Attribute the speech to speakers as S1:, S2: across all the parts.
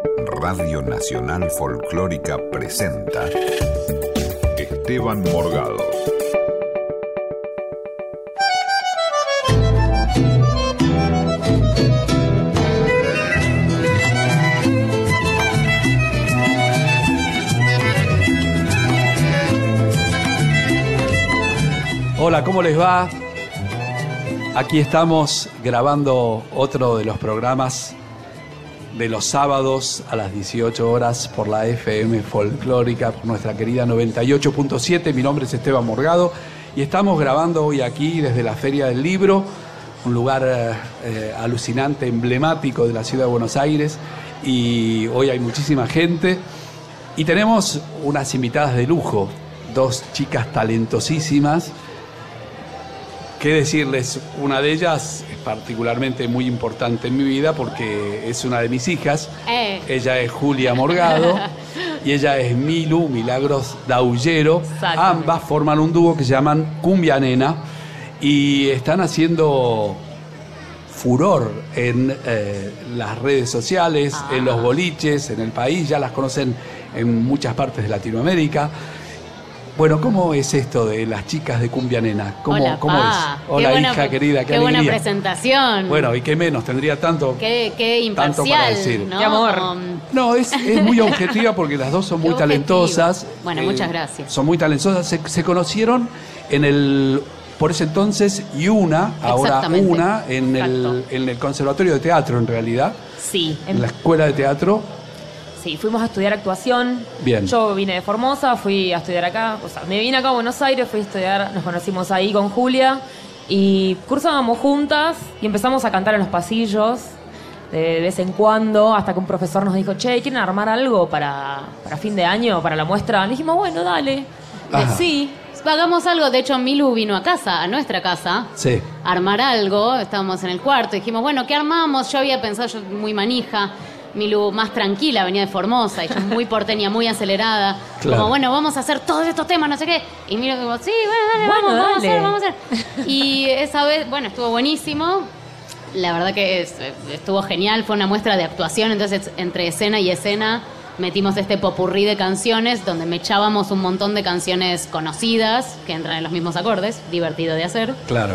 S1: Radio Nacional Folclórica presenta Esteban Morgado.
S2: Hola, ¿cómo les va? Aquí estamos grabando otro de los programas de los sábados a las 18 horas por la FM Folclórica, por nuestra querida 98.7. Mi nombre es Esteban Morgado y estamos grabando hoy aquí desde la Feria del Libro, un lugar alucinante, emblemático de la ciudad de Buenos Aires, y hoy hay muchísima gente y tenemos unas invitadas de lujo, dos chicas talentosísimas. ¿Qué decirles? Una de ellas es particularmente muy importante en mi vida porque es una de mis hijas. Ella es Julia Morgado y ella es Milu Milagros Daullero. Ambas forman un dúo que se llaman Cumbia Nena y están haciendo furor en las redes sociales, en los boliches, en el país. Ya las conocen en muchas partes de Latinoamérica. Bueno, ¿cómo es esto de las chicas de Cumbia Nena? ¿Cómo es? Hola, hija querida, qué alegría.
S3: Buena presentación.
S2: Bueno, y qué menos, tendría tanto
S3: imparcial,
S2: tanto para decir.
S3: ¿no?
S4: Qué amor.
S2: No, es muy objetiva porque las dos son muy talentosas.
S3: Bueno, muchas gracias.
S2: Son muy talentosas. Se conocieron en el, por ese entonces, Yuna, ahora Una, en el Conservatorio de Teatro, en realidad.
S4: Sí.
S2: En la Escuela de Teatro.
S4: Sí, fuimos a estudiar actuación.
S2: Bien.
S4: Yo vine de Formosa, fui a estudiar acá. O sea, me vine acá a Buenos Aires, fui a estudiar. Nos conocimos ahí con Julia y cursábamos juntas y empezamos a cantar en los pasillos de vez en cuando, hasta que un profesor nos dijo: che, ¿quieren armar algo para fin de año, para la muestra? Le dijimos, bueno, dale. Sí.
S3: Hagamos algo. De hecho, Milu vino a casa, a nuestra casa,
S2: sí,
S3: a armar algo. Estábamos en el cuarto y dijimos, bueno, ¿qué armamos? Yo había pensado, yo muy manija, Milu más tranquila, venía de Formosa, ella muy porteña, muy acelerada.
S2: Claro.
S3: Como, bueno, vamos a hacer todos estos temas, no sé qué. Y Milu dijo, sí, vamos a hacer. Y esa vez, bueno, estuvo buenísimo. La verdad que estuvo genial, fue una muestra de actuación. Entonces, entre escena y escena, metimos este popurrí de canciones donde me echábamos un montón de canciones conocidas que entran en los mismos acordes, divertido de hacer.
S2: Claro.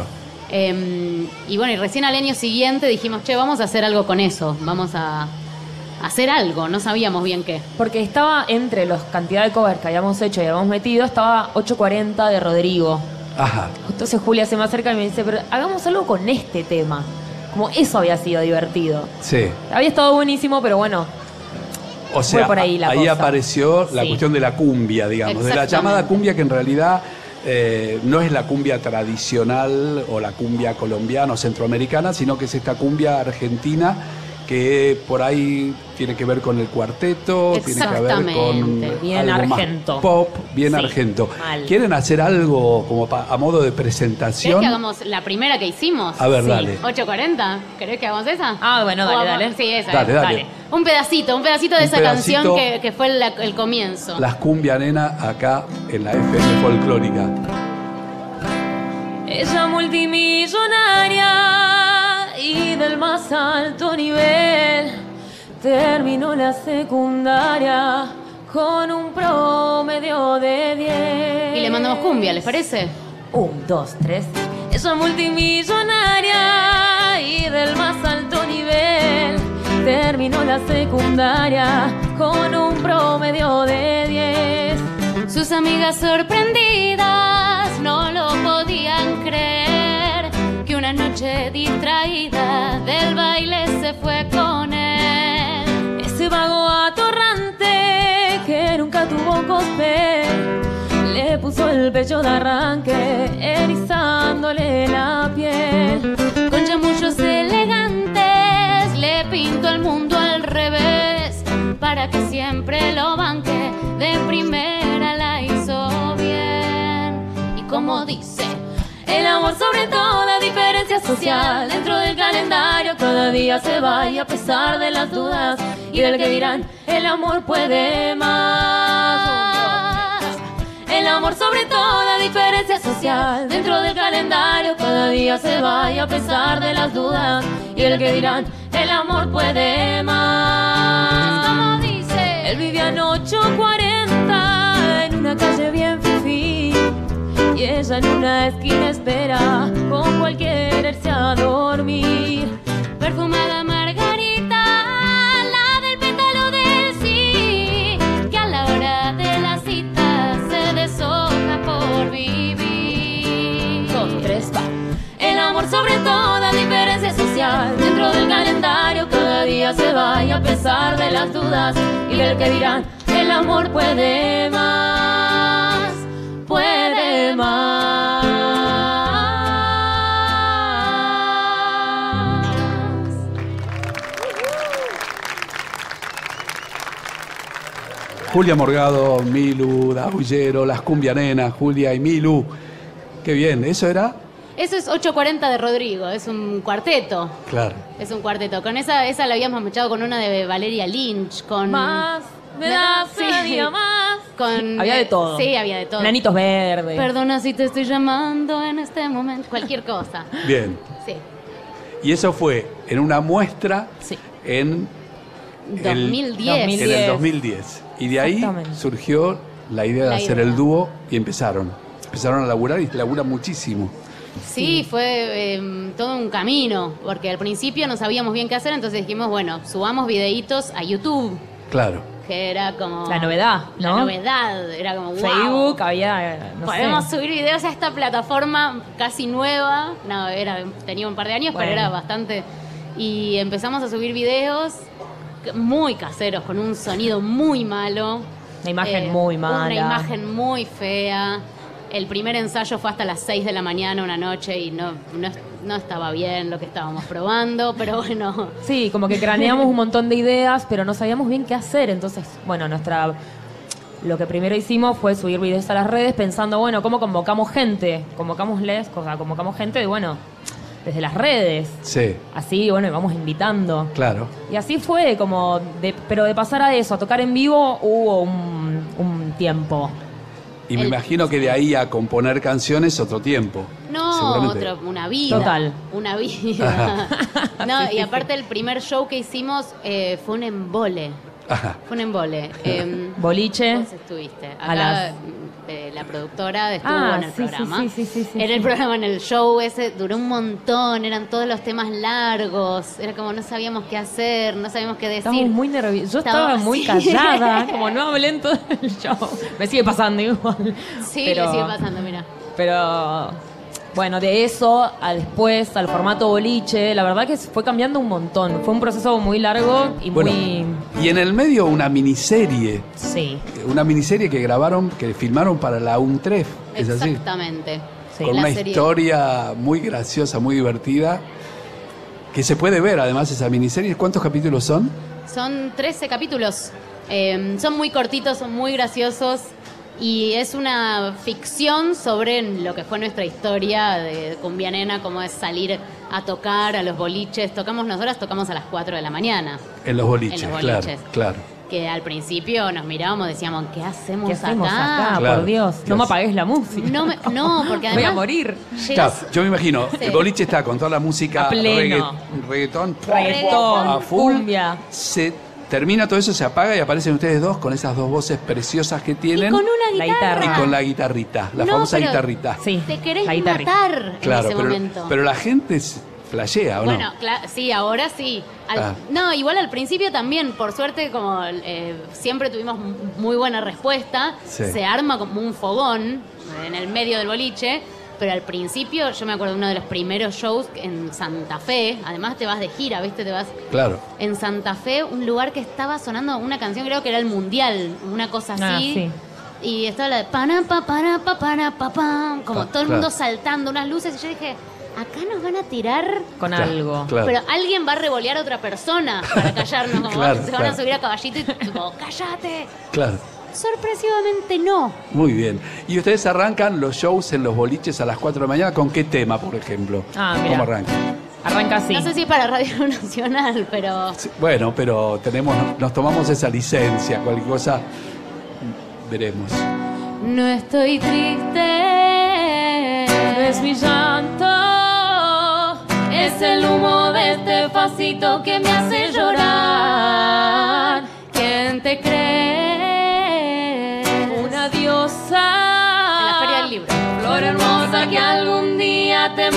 S3: Y bueno, y recién al año siguiente dijimos, che, vamos a hacer algo con eso, vamos a hacer algo, no sabíamos bien qué.
S4: Porque estaba entre la cantidad de covers que habíamos hecho y habíamos metido, estaba 840 de Rodrigo.
S2: Ajá.
S4: Entonces Julia se me acerca y me dice, pero hagamos algo con este tema. Como eso había sido divertido.
S2: Sí.
S4: Había estado buenísimo, pero bueno.
S2: O sea,
S4: por ahí
S2: cosa. Apareció la cuestión de la cumbia, digamos, de la llamada cumbia, que en realidad no es la cumbia tradicional o la cumbia colombiana o centroamericana, sino que es esta cumbia argentina que por ahí tiene que ver con el cuarteto, tiene que ver con
S4: bien
S2: algo
S4: argento,
S2: más pop, bien
S4: sí,
S2: argento.
S4: Mal.
S2: ¿Quieren hacer algo como a modo de presentación?
S3: ¿Querés que hagamos la primera que hicimos?
S2: A ver,
S3: sí.
S2: dale.
S3: 840, ¿querés que hagamos esa?
S4: Ah, bueno, dale.
S3: Sí, esa.
S2: Dale.
S3: Un pedacito de esa canción que fue el comienzo.
S2: Las Cumbia Nena acá en la FM Folclórica.
S4: Ella multimillonaria y del más alto nivel, terminó la secundaria con un promedio de 10.
S3: Y le mandamos cumbia, ¿les parece?
S4: 1, 2, 3. Ella multimillonaria y del más alto nivel, terminó la secundaria con un promedio de 10.
S3: Sus amigas sorprendidas no lo podían creer, que una noche distraída del baile se fue con él.
S4: Ese vago atorrante que nunca tuvo cospel, le puso el pecho de arranque, erizándole la piel.
S3: Con chamullos elegantes le pintó el mundo al revés, para que siempre lo banque, de primera la hizo bien. Y como dice,
S4: el amor sobre toda diferencia social, dentro del calendario cada día se va, y a pesar de las dudas y del que dirán, el amor puede más. El amor sobre toda diferencia social, dentro del calendario cada día se va, y a pesar de las dudas y del que dirán, el amor puede más. rosa en una esquina espera con cualquier irse a dormir.
S3: Perfumada margarita, la del pétalo del sí, que a la hora de la cita se deshoja por vivir.
S4: 2, 3, va. El amor sobre toda diferencia social, dentro del calendario cada día se va, y a pesar de las dudas y del que dirán, el amor puede más, puede más.
S2: Julia Morgado, Milu, Dabullero, las cumbianenas, Julia y Milu. Qué bien, ¿eso era?
S3: Eso es 840 de Rodrigo, es un cuarteto.
S2: Claro.
S3: Es un cuarteto. Con esa la habíamos mechado con una de Valeria Lynch, con...
S4: Más, me das cada día más.
S3: Con,
S4: había de todo.
S3: Sí, había de todo.
S4: Nanitos verdes.
S3: Perdona si te estoy llamando en este momento. Cualquier cosa.
S2: Bien.
S3: Sí.
S2: Y eso fue en una muestra
S4: Sí.
S2: en
S3: 2010.
S2: en el 2010. Y de ahí
S4: Exactamente.
S2: surgió la idea de
S3: La
S2: hacer
S3: idea.
S2: el dúo y empezaron. Empezaron a laburar y laburan muchísimo.
S3: Sí, fue todo un camino, porque al principio no sabíamos bien qué hacer, entonces dijimos, bueno, subamos videitos a YouTube,
S2: Claro.
S3: que era como...
S4: La novedad, ¿no?
S3: La novedad, era como, wow.
S4: Facebook había, no
S3: Podemos
S4: sé.
S3: subir videos a esta plataforma casi nueva. No, tenía un par de años,
S4: Bueno.
S3: pero era bastante. Y empezamos a subir videos muy caseros, con un sonido muy malo.
S4: Una imagen muy mala.
S3: Una imagen muy fea. El primer ensayo fue hasta las 6 de la mañana una noche y no estaba bien lo que estábamos probando, pero bueno.
S4: Sí, como que craneamos un montón de ideas, pero no sabíamos bien qué hacer. Entonces, bueno, lo que primero hicimos fue subir videos a las redes pensando, bueno, ¿cómo convocamos gente? Convocamos gente, bueno, desde las redes.
S2: Sí,
S4: Así, bueno, y vamos invitando.
S2: claro.
S4: Y así fue, pero de pasar a eso, a tocar en vivo, hubo un tiempo.
S2: Y me imagino que de ahí a componer canciones otro tiempo.
S3: No,
S2: Seguramente.
S3: una vida.
S4: Total.
S3: Una vida. No,
S4: Sí,
S3: y
S4: sí,
S3: aparte el primer show que hicimos fue un embole.
S2: Ajá.
S3: Fue un embole.
S4: Boliche.
S3: Vos estuviste.
S4: A
S3: Acá
S4: las-
S3: la productora estuvo
S4: Ah,
S3: en el
S4: sí, sí,
S3: programa.
S4: sí,
S3: En el programa, en el show ese, duró un montón. Eran todos los temas largos. Era como no sabíamos qué hacer, no sabíamos qué decir.
S4: Estábamos muy nerviosos. Yo estaba
S3: Estaba
S4: muy
S3: así.
S4: callada, como no hablé en todo el show. Me sigue pasando igual.
S3: Sí,
S4: pero,
S3: le sigue pasando, mira.
S4: Pero bueno, de eso a después, al formato boliche, la verdad que fue cambiando un montón. Fue un proceso muy largo y
S2: Bueno,
S4: muy...
S2: y en el medio una miniserie.
S4: Sí,
S2: Una miniserie que grabaron, que filmaron para la UNTREF. ¿Es así?
S3: Exactamente.
S4: Sí.
S2: Con
S3: La
S2: una
S3: serie.
S2: historia muy graciosa, muy divertida. Que se puede ver además esa miniserie. ¿Cuántos capítulos son?
S3: Son 13 capítulos. Son muy cortitos, son muy graciosos. Y es una ficción sobre lo que fue nuestra historia de Cumbia Nena, cómo es salir a tocar a los boliches. Nosotras tocamos a las 4 de la mañana.
S2: En los boliches,
S3: En los
S2: claro,
S3: boliches.
S2: claro.
S3: Que al principio nos mirábamos, decíamos, ¿qué hacemos,
S4: ¿qué hacemos acá?
S2: Claro.
S4: Por Dios,
S2: ¿Qué
S4: no me
S2: hace?
S4: apagues la música.
S3: No, porque además...
S4: Voy a morir.
S2: Claro,
S3: llegas-
S2: yo me imagino,
S3: Sí.
S2: el boliche está con toda la música
S4: A pleno.
S2: reggaetón,
S4: Reggaetón,
S2: a full,
S4: cumbia.
S2: se termina todo eso, se apaga y aparecen ustedes dos con esas dos voces preciosas que
S3: Y
S2: tienen
S3: con una
S4: La
S3: guitarra.
S4: guitarra.
S2: y con la guitarrita, la
S3: No,
S2: famosa
S3: pero-
S2: guitarrita.
S4: Sí,
S3: Te querés
S4: la guitarrita.
S3: matar
S2: Claro,
S3: en ese momento.
S2: pero la gente flashea, ¿o
S3: Bueno,
S2: no?
S3: sí, ahora sí.
S2: Ah.
S3: No, igual al principio también, por suerte, como siempre tuvimos muy buena respuesta,
S2: Sí.
S3: se arma como un fogón en el medio del boliche, pero al principio yo me acuerdo de uno de los primeros shows en Santa Fe, además te vas de gira, ¿viste? Te vas
S2: Claro.
S3: en Santa Fe, un lugar que estaba sonando una canción, creo que era el Mundial, una cosa así.
S4: Ah, sí.
S3: Y estaba la de para pa, pam, como
S2: Ah,
S3: todo el
S2: claro.
S3: mundo saltando, unas luces, y yo dije, acá nos van a tirar,
S4: Con
S2: Claro,
S4: algo.
S2: claro.
S3: pero alguien va a revolear a otra persona para callarnos, como
S2: Claro,
S3: se van a
S2: claro.
S3: subir a caballito y tipo, cállate.
S2: Claro.
S3: Sorpresivamente no.
S2: Muy bien. Y ustedes arrancan los shows en los boliches a las 4 de la mañana, ¿con qué tema, por ejemplo?
S4: Ah, mira.
S2: ¿Cómo arrancan?
S4: Arranca así.
S3: No sé si es para Radio Nacional, pero
S2: Sí, bueno, pero nos tomamos esa licencia, cualquier cosa veremos.
S3: no estoy triste.
S4: No es mi llanto, es el humo de este facito que me hace llorar.
S3: ¿Quién te cree?
S4: Una diosa.
S3: En la Feria del Libro.
S4: Flor hermosa se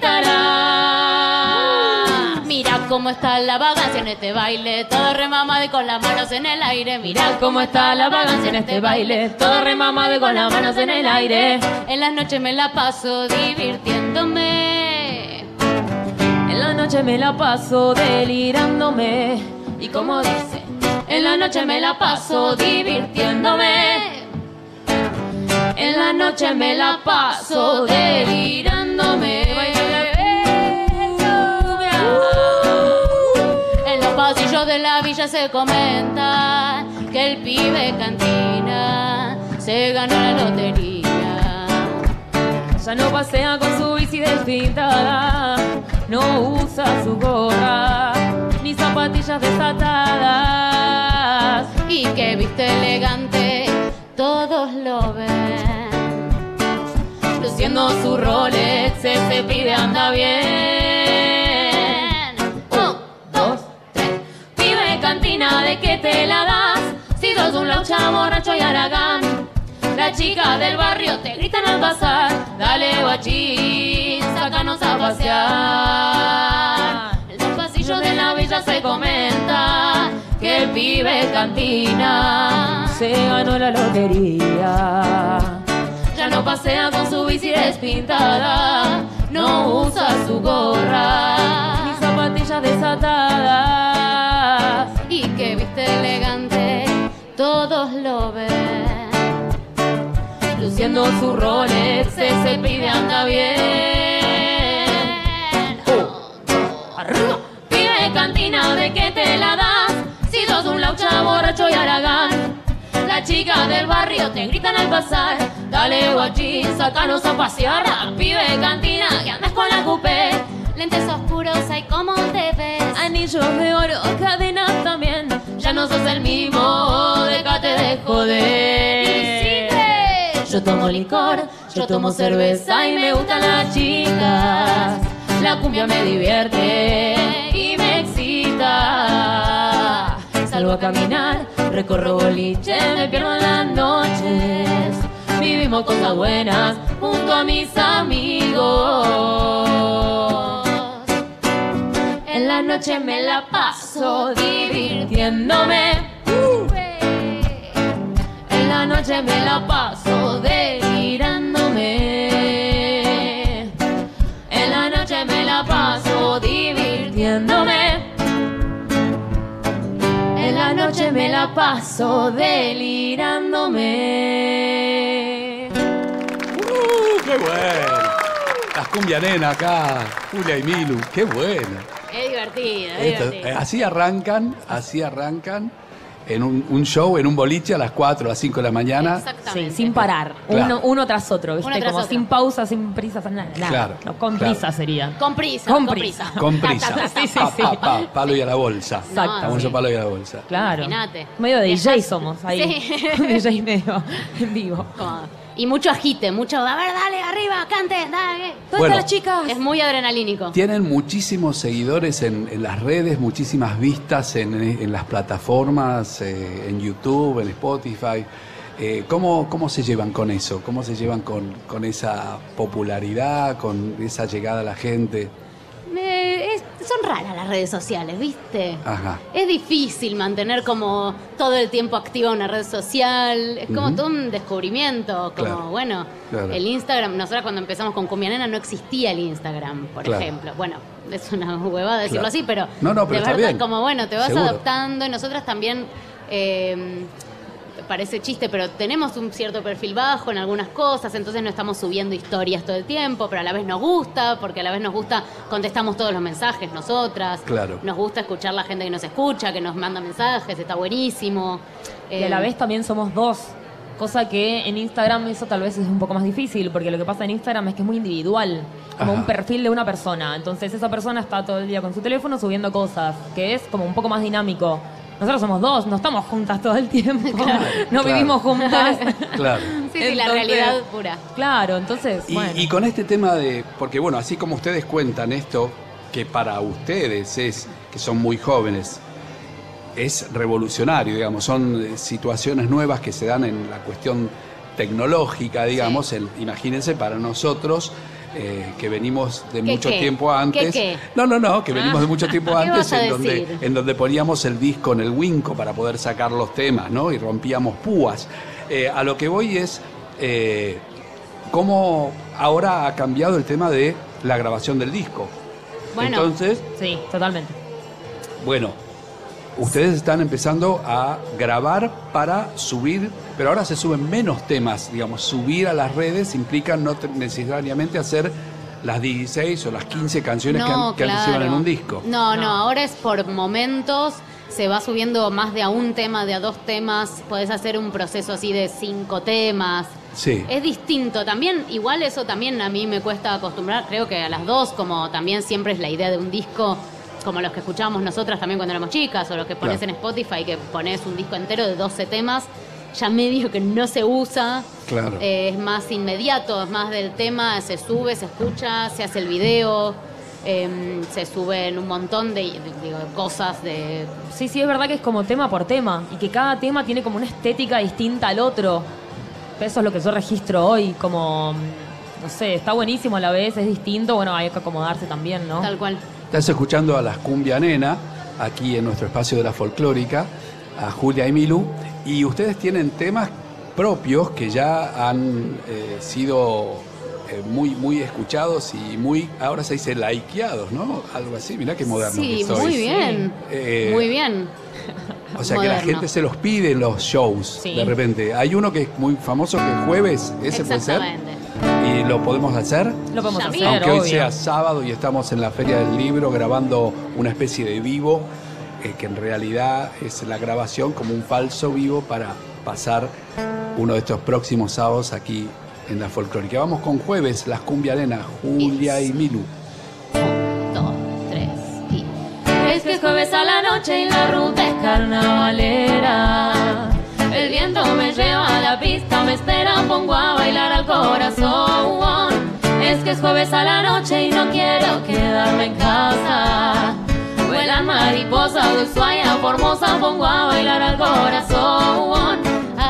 S4: marchitará.
S3: Mira cómo está la vagancia en este baile, todo remamado y con las manos en el aire.
S4: Mira cómo está la vagancia en este baile, todo remamado y con las manos en el aire.
S3: En las noches me la paso divirtiéndome.
S4: En la noche me la paso delirándome. Y como dice, en la noche me la paso divirtiéndome. En la noche me la paso delirándome.
S3: En los pasillos de la villa se comenta que el pibe cantina se ganó la lotería.
S4: Ya no pasea con su bici despintada, no usa su gorra ni zapatillas desatadas.
S3: Y que viste elegante, todos lo ven.
S4: Luciendo su Rolex, ese pibe anda bien. 1, 2, 3. Pibe cantina, ¿de qué te la das? Si sos un laucha, borracho y haragán. La chica del barrio te gritan al pasar. Dale guachín, sácanos a pasear. En los pasillos de la villa se comenta que el pibe cantina se ganó la lotería. Ya no pasea con su bici despintada, no usa su gorra ni zapatillas desatadas.
S3: Y que viste elegante, todos lo ven.
S4: Luciendo su Rolex, ese pibe anda bien. Arriba. Pibe cantina, ¿de qué te la das? Si sos un laucha, borracho y haragán. La chica del barrio te gritan al pasar. Dale guachín, sácanos a pasear. Pibe cantina, que andas con la coupé.
S3: Lentes oscuros, ay, ¿cómo te ves?
S4: Anillos de oro, cadenas también. Ya no sos el mismo, déjate de joder. Yo tomo licor, yo tomo cerveza y me gustan las chicas. La cumbia me divierte y me excita. Salgo a caminar, recorro boliche, me pierdo en las noches. Vivimos cosas buenas junto a mis amigos. En la noche me la paso divirtiéndome. En la noche me la paso delirándome. En la noche me la paso divirtiéndome. En la noche me la paso delirándome.
S2: ¡Qué bueno! Las cumbia nena acá, Julia y Milu, qué bueno.
S3: Es divertido, es divertido.
S2: Así arrancan en un show, en un boliche a las 4, a las 5 de la mañana.
S3: Exactamente.
S4: Sí, sin parar,
S2: Claro.
S4: uno tras otro, ¿viste?
S3: Uno tras
S4: Como
S3: otro.
S4: sin pausa, sin prisa, sin nada.
S2: Claro,
S4: No, con
S2: claro.
S4: prisa sería.
S3: Con prisa,
S4: Con
S3: con
S4: prisa.
S3: prisa.
S2: Con prisa.
S4: Sí, sí, sí.
S2: Palo y a la bolsa.
S4: Exacto.
S2: Famoso palo y a la bolsa.
S4: Claro.
S3: Imagínate.
S4: Medio de DJ
S3: Viajás-
S4: somos ahí.
S3: Sí.
S4: DJ medio en vivo.
S3: Como- Y mucho agite, mucho, a ver, dale, arriba, cante, dale.
S4: ¿Dónde
S2: Bueno.
S4: están las chicas?
S3: Es muy adrenalínico.
S2: Tienen muchísimos seguidores en las redes, muchísimas vistas en las plataformas, en YouTube, en Spotify. ¿Cómo se llevan con eso? ¿Cómo se llevan con esa popularidad, con esa llegada a la gente?
S3: Son raras las redes sociales, ¿viste?
S2: Ajá.
S3: Es difícil mantener como todo el tiempo activa una red social. Es como
S2: Ujú.
S3: todo un descubrimiento. Como,
S2: Claro,
S3: bueno,
S2: claro.
S3: el Instagram. Nosotros cuando empezamos con Cumbia Nena no existía el Instagram, por
S2: Claro.
S3: ejemplo. Bueno, es una huevada decirlo
S2: Claro.
S3: así, pero.
S2: No, pero
S3: de
S2: está
S3: verdad,
S2: bien.
S3: como bueno, te vas
S2: Seguro.
S3: adaptando y nosotras también. Parece chiste, pero tenemos un cierto perfil bajo en algunas cosas, entonces no estamos subiendo historias todo el tiempo, pero a la vez nos gusta, porque a la vez nos gusta, contestamos todos los mensajes nosotras.
S2: Claro.
S3: Nos gusta escuchar la gente que nos escucha, que nos manda mensajes, está buenísimo.
S4: Y a la vez también somos dos. Cosa que en Instagram eso tal vez es un poco más difícil, porque lo que pasa en Instagram es que es muy individual, como
S2: Ajá.
S4: un perfil de una persona. Entonces esa persona está todo el día con su teléfono subiendo cosas, que es como un poco más dinámico. Nosotros somos dos, no estamos juntas todo el tiempo, no
S2: claro.
S4: vivimos juntas.
S2: Claro.
S3: Sí, sí, la
S4: Entonces,
S3: realidad pura.
S4: Claro, entonces, bueno.
S2: Y con este tema de, porque bueno, así como ustedes cuentan esto, que para ustedes es, que son muy jóvenes, es revolucionario, digamos, son situaciones nuevas que se dan en la cuestión tecnológica, digamos, imagínense para nosotros, que venimos de
S3: ¿Qué
S2: mucho
S3: qué?
S2: tiempo antes.
S3: ¿Qué?
S2: No, que venimos de mucho tiempo
S3: ¿Qué
S2: antes
S3: vas a
S2: en
S3: decir?
S2: donde poníamos el disco en el Winco para poder sacar los temas, ¿no? Y rompíamos púas. A lo que voy es cómo ahora ha cambiado el tema de la grabación del disco.
S3: Bueno.
S2: Entonces,
S4: Sí, totalmente.
S2: bueno, ustedes están empezando a grabar para subir, pero ahora se suben menos temas, digamos, subir a las redes implica no necesariamente hacer las 16 o las 15 canciones que antes iban en un disco.
S3: No,
S4: No.
S3: ahora es por momentos, se va subiendo más de a un tema, de a 2 temas, podés hacer un proceso así de 5 temas.
S2: Sí.
S3: Es distinto, también, igual eso también a mí me cuesta acostumbrar, creo que a las 2, como también siempre es la idea de un disco, como los que escuchábamos nosotras también cuando éramos chicas, o los que pones
S2: Claro.
S3: en Spotify, que pones un disco entero de 12 temas, ya medio que no se usa,
S2: Claro.
S3: es más inmediato, es más del tema, se sube, se escucha, se hace el video, se suben un montón de cosas de...
S4: Sí, es verdad que es como tema por tema y que cada tema tiene como una estética distinta al otro. Eso es lo que yo registro hoy, como, no sé, está buenísimo a la vez, es distinto, bueno, hay que acomodarse también, ¿no?
S3: Tal cual.
S2: Estás escuchando a las Cumbia Nena, aquí en nuestro espacio de la folclórica, a Julia y Milu, y ustedes tienen temas propios que ya han sido muy escuchados y muy, ahora se dice likeados, ¿no? Algo así, mirá qué moderno
S3: Sí,
S2: que soy.
S3: muy bien, muy bien.
S2: O sea que la
S3: Moderno.
S2: gente se los pide en los shows,
S4: Sí.
S2: de repente. Hay uno que es muy famoso, que es jueves, ese puede ser,
S3: Exactamente.
S2: y lo podemos hacer.
S4: Lo podemos
S3: Ya
S4: hacer,
S3: vi.
S2: Aunque hoy
S4: obvio.
S2: sea sábado y estamos en la Feria del Libro grabando una especie de vivo, que en realidad es la grabación como un falso vivo para pasar uno de estos próximos sábados aquí en la folclórica. Vamos con jueves, las Cumbia Nena, Julia y Milu.
S3: 1, 2, 3 y...
S4: Es que es jueves a la noche y la ruta es carnavalera. El viento me lleva a la pista, me espera, pongo a bailar al corazón. Es que es jueves a la noche y no quiero quedarme en casa. Vuelan mariposas de Ushuaia, Formosa, pongo a bailar al corazón.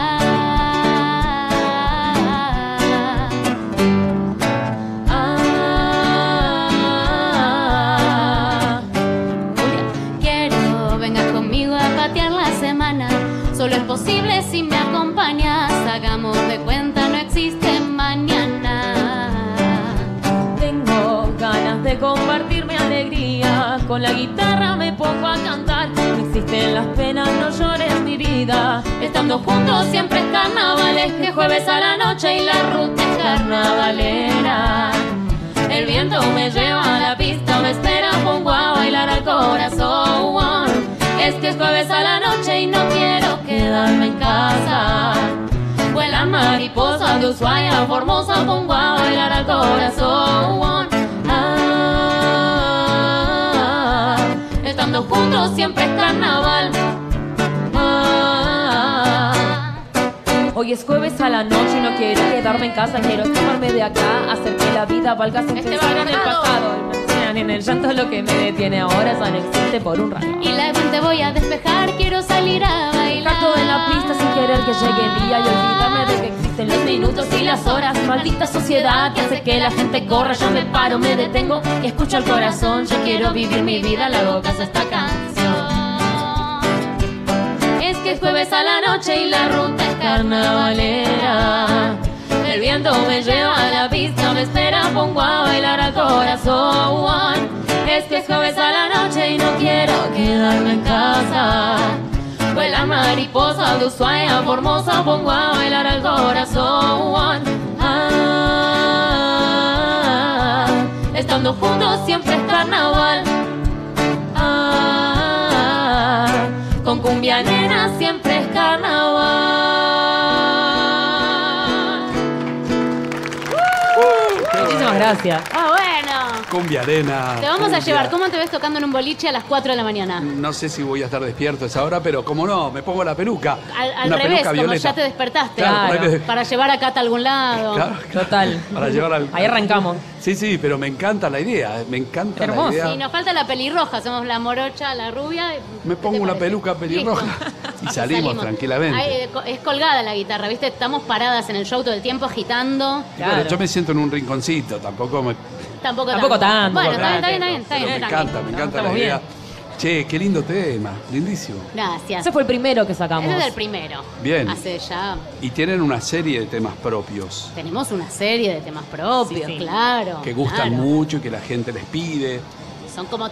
S3: Quiero, vengas conmigo a patear la semana. Solo es posible si me acompañas. Hagamos de cuenta, no existe mañana.
S4: Tengo ganas de compartir mi alegría. Con la guitarra me pongo a cantar. No existen las penas, no llores mi vida. Estando juntos siempre es carnaval. Es que jueves a la noche y la ruta es carnavalera. El viento me lleva a la pista, me espera, pongo a bailar al corazón. Es que es jueves a la noche y no quiero quedarme en casa. Vuelan mariposas de Ushuaia, Formosa, pongo a bailar al corazón. Estando juntos siempre es carnaval. Hoy es jueves a la noche y no quiero quedarme en casa. Quiero escaparme de acá, hacer que la vida valga sin pensar en el pasado. Ni en el llanto lo que me detiene ahora, eso no existe por un rato.
S3: Y la mente voy a despejar, quiero salir a bailar.
S4: Canto en la pista sin querer que llegue el día y olvidarme de que existen los minutos y las horas. Maldita sociedad que hace que la gente corra. Yo me paro, me detengo y escucho al corazón. Yo quiero vivir mi vida, le hago caso a esta canción. Es que es jueves a la noche y la ruta es carnavalera. El viento me lleva a la pista, me espera, pongo a bailar al corazón. Es que es jueves a la noche y no quiero quedarme en casa. Vuelan mariposas de Ushuaia, Formosa, pongo a bailar al corazón. Estando juntos siempre es carnaval. Con Cumbia Nena siempre es carnaval. Muchísimas gracias.
S3: Ah, bueno.
S2: Cumbia Arena.
S3: Te vamos a
S2: cumbia.
S3: llevar. ¿Cómo te ves tocando en un boliche a las 4 de la mañana?
S2: No sé si voy a estar despierto a esa hora, pero como no, me pongo la peluca.
S3: Al
S2: Una
S3: revés,
S2: peluca
S3: como
S2: violeta.
S3: ya te despertaste.
S2: Claro,
S4: Claro.
S3: Para llevar a Cata a algún lado.
S2: Claro,
S4: Total.
S2: para llevar al...
S4: Ahí arrancamos.
S2: Sí, pero me encanta la idea, me encanta
S4: Hermoso.
S2: la idea.
S3: Y nos falta la pelirroja. Somos la morocha, la rubia.
S2: Me
S3: ¿Qué
S2: pongo
S3: te
S2: una
S3: parece?
S2: peluca pelirroja
S3: Listo.
S2: Y salimos tranquilamente.
S3: Es colgada la guitarra, ¿viste? Estamos paradas en el show todo el tiempo agitando.
S2: Claro. Bueno, yo me siento en un rinconcito, tampoco
S3: tanto.
S4: Bueno,
S3: está bien.
S2: Me encanta la idea. Che, qué lindo tema, lindísimo.
S3: Gracias.
S4: Ese fue el primero que sacamos.
S3: Ese es el primero.
S2: Bien.
S3: Hace ya...
S2: Y tienen una serie de temas propios.
S3: Tenemos una serie de temas propios,
S4: Sí.
S3: claro.
S2: Que gustan mucho y que la gente les pide.
S3: Son como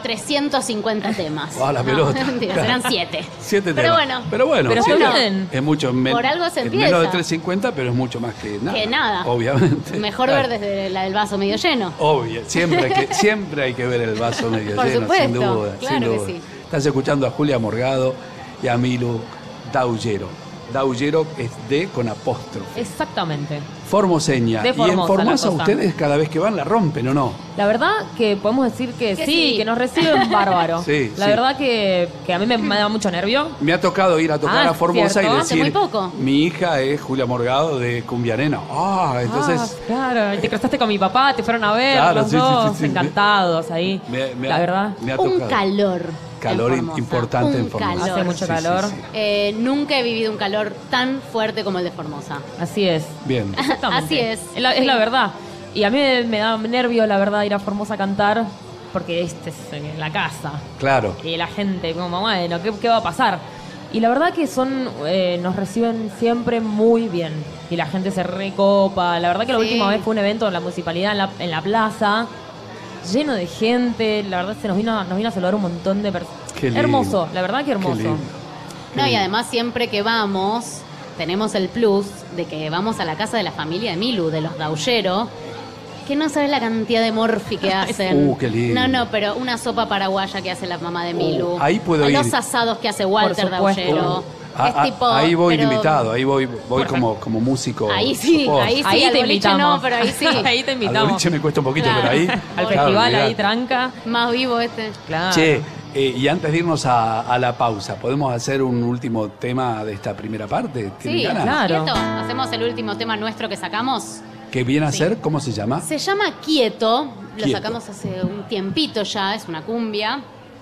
S3: 350 temas.
S2: Ah, la pelota.
S3: Mentira, serán 7.
S2: 7
S3: Pero
S2: temas.
S3: bueno.
S2: Pero
S4: Pero
S2: sí,
S4: está bien.
S2: es mucho
S3: Por algo se
S2: es
S3: empieza.
S2: menos de 350, pero es mucho más que nada.
S3: Que nada.
S2: Obviamente.
S3: Mejor
S2: Claro.
S3: ver desde la del vaso medio lleno.
S2: Obvio, siempre hay que ver el vaso medio
S3: Por
S2: lleno,
S3: supuesto,
S2: sin duda.
S3: claro
S2: sin
S3: que
S2: duda.
S3: sí.
S2: Estás escuchando a Julia Morgado y a Milu Daullero. Daullero es D con apóstrofe.
S4: Exactamente.
S2: Formoseña.
S4: De
S2: Y en
S4: Formosa
S2: Formosa
S4: la cosa.
S2: ustedes cada vez que van la rompen, ¿o no?
S4: La verdad que podemos decir que
S3: Que
S4: sí,
S3: sí.
S4: que nos reciben bárbaro.
S2: Sí,
S4: La
S2: sí.
S4: verdad que a mí me da mucho nervio.
S2: Me ha tocado ir a tocar
S4: Ah,
S2: a Formosa
S4: ¿cierto?
S2: y
S3: Hace
S2: decir,
S3: muy poco.
S2: mi hija es Julia Morgado de Cumbianena. Entonces...
S4: Claro, y te cruzaste con mi papá, te fueron a ver,
S2: Claro,
S4: los
S2: sí, sí,
S4: dos,
S2: sí, sí.
S4: encantados ahí. La verdad,
S2: Me ha
S3: Un
S2: tocado.
S3: calor en Formosa.
S2: Importante en Formosa.
S3: calor.
S4: hace mucho calor.
S2: sí.
S3: Nunca he vivido un calor tan fuerte como el de Formosa.
S4: Así es.
S2: Bien.
S4: Exactamente.
S3: Así es.
S4: Es
S3: Sí.
S4: la verdad. Y a mí me da nervio, la verdad, ir a Formosa a cantar, porque este es en la casa.
S2: Claro.
S4: Y la gente, como, bueno, ¿qué va a pasar? Y la verdad que nos reciben siempre muy bien. Y la gente se recopa. La verdad que la
S3: Sí.
S4: última vez fue un evento en la municipalidad, en la plaza, lleno de gente. La verdad nos vino a saludar un montón de personas.
S2: Qué lindo.
S4: Hermoso, la verdad que hermoso.
S2: Qué lindo.
S3: No, y además siempre que vamos, tenemos el plus de que vamos a la casa de la familia de Milu, de los Daullero, que no sabes la cantidad de morfi que hacen.
S2: Qué lindo.
S3: No, pero una sopa paraguaya que hace la mamá de Milu.
S2: Ahí puedo
S3: Los
S2: ir.
S3: asados que hace Walter
S4: Por supuesto.
S3: Daullero. Es tipo,
S2: Ahí voy
S3: pero-
S2: invitado, ahí voy como músico.
S3: Ahí sí,
S2: support.
S3: ahí sí,
S4: Ahí
S3: al
S4: te
S3: boliche
S4: invitamos.
S3: no, pero ahí sí.
S4: Ahí te
S2: Al
S4: invitamos.
S2: boliche me cuesta un poquito,
S3: Claro.
S2: pero ahí.
S3: Al
S4: Al
S2: claro,
S4: festival
S2: olvidate.
S4: ahí tranca.
S3: Más vivo este.
S4: Claro.
S2: Che, y antes de irnos a la pausa, ¿podemos hacer un último tema de esta primera parte? ¿Tienen
S3: Sí,
S2: ganas?
S4: claro.
S3: Quieto. Hacemos el último tema nuestro que sacamos.
S2: ¿Qué viene a ser? ¿Cómo se llama?
S3: Se llama Quieto. Lo
S2: Quieto.
S3: sacamos hace un tiempito ya, es una cumbia.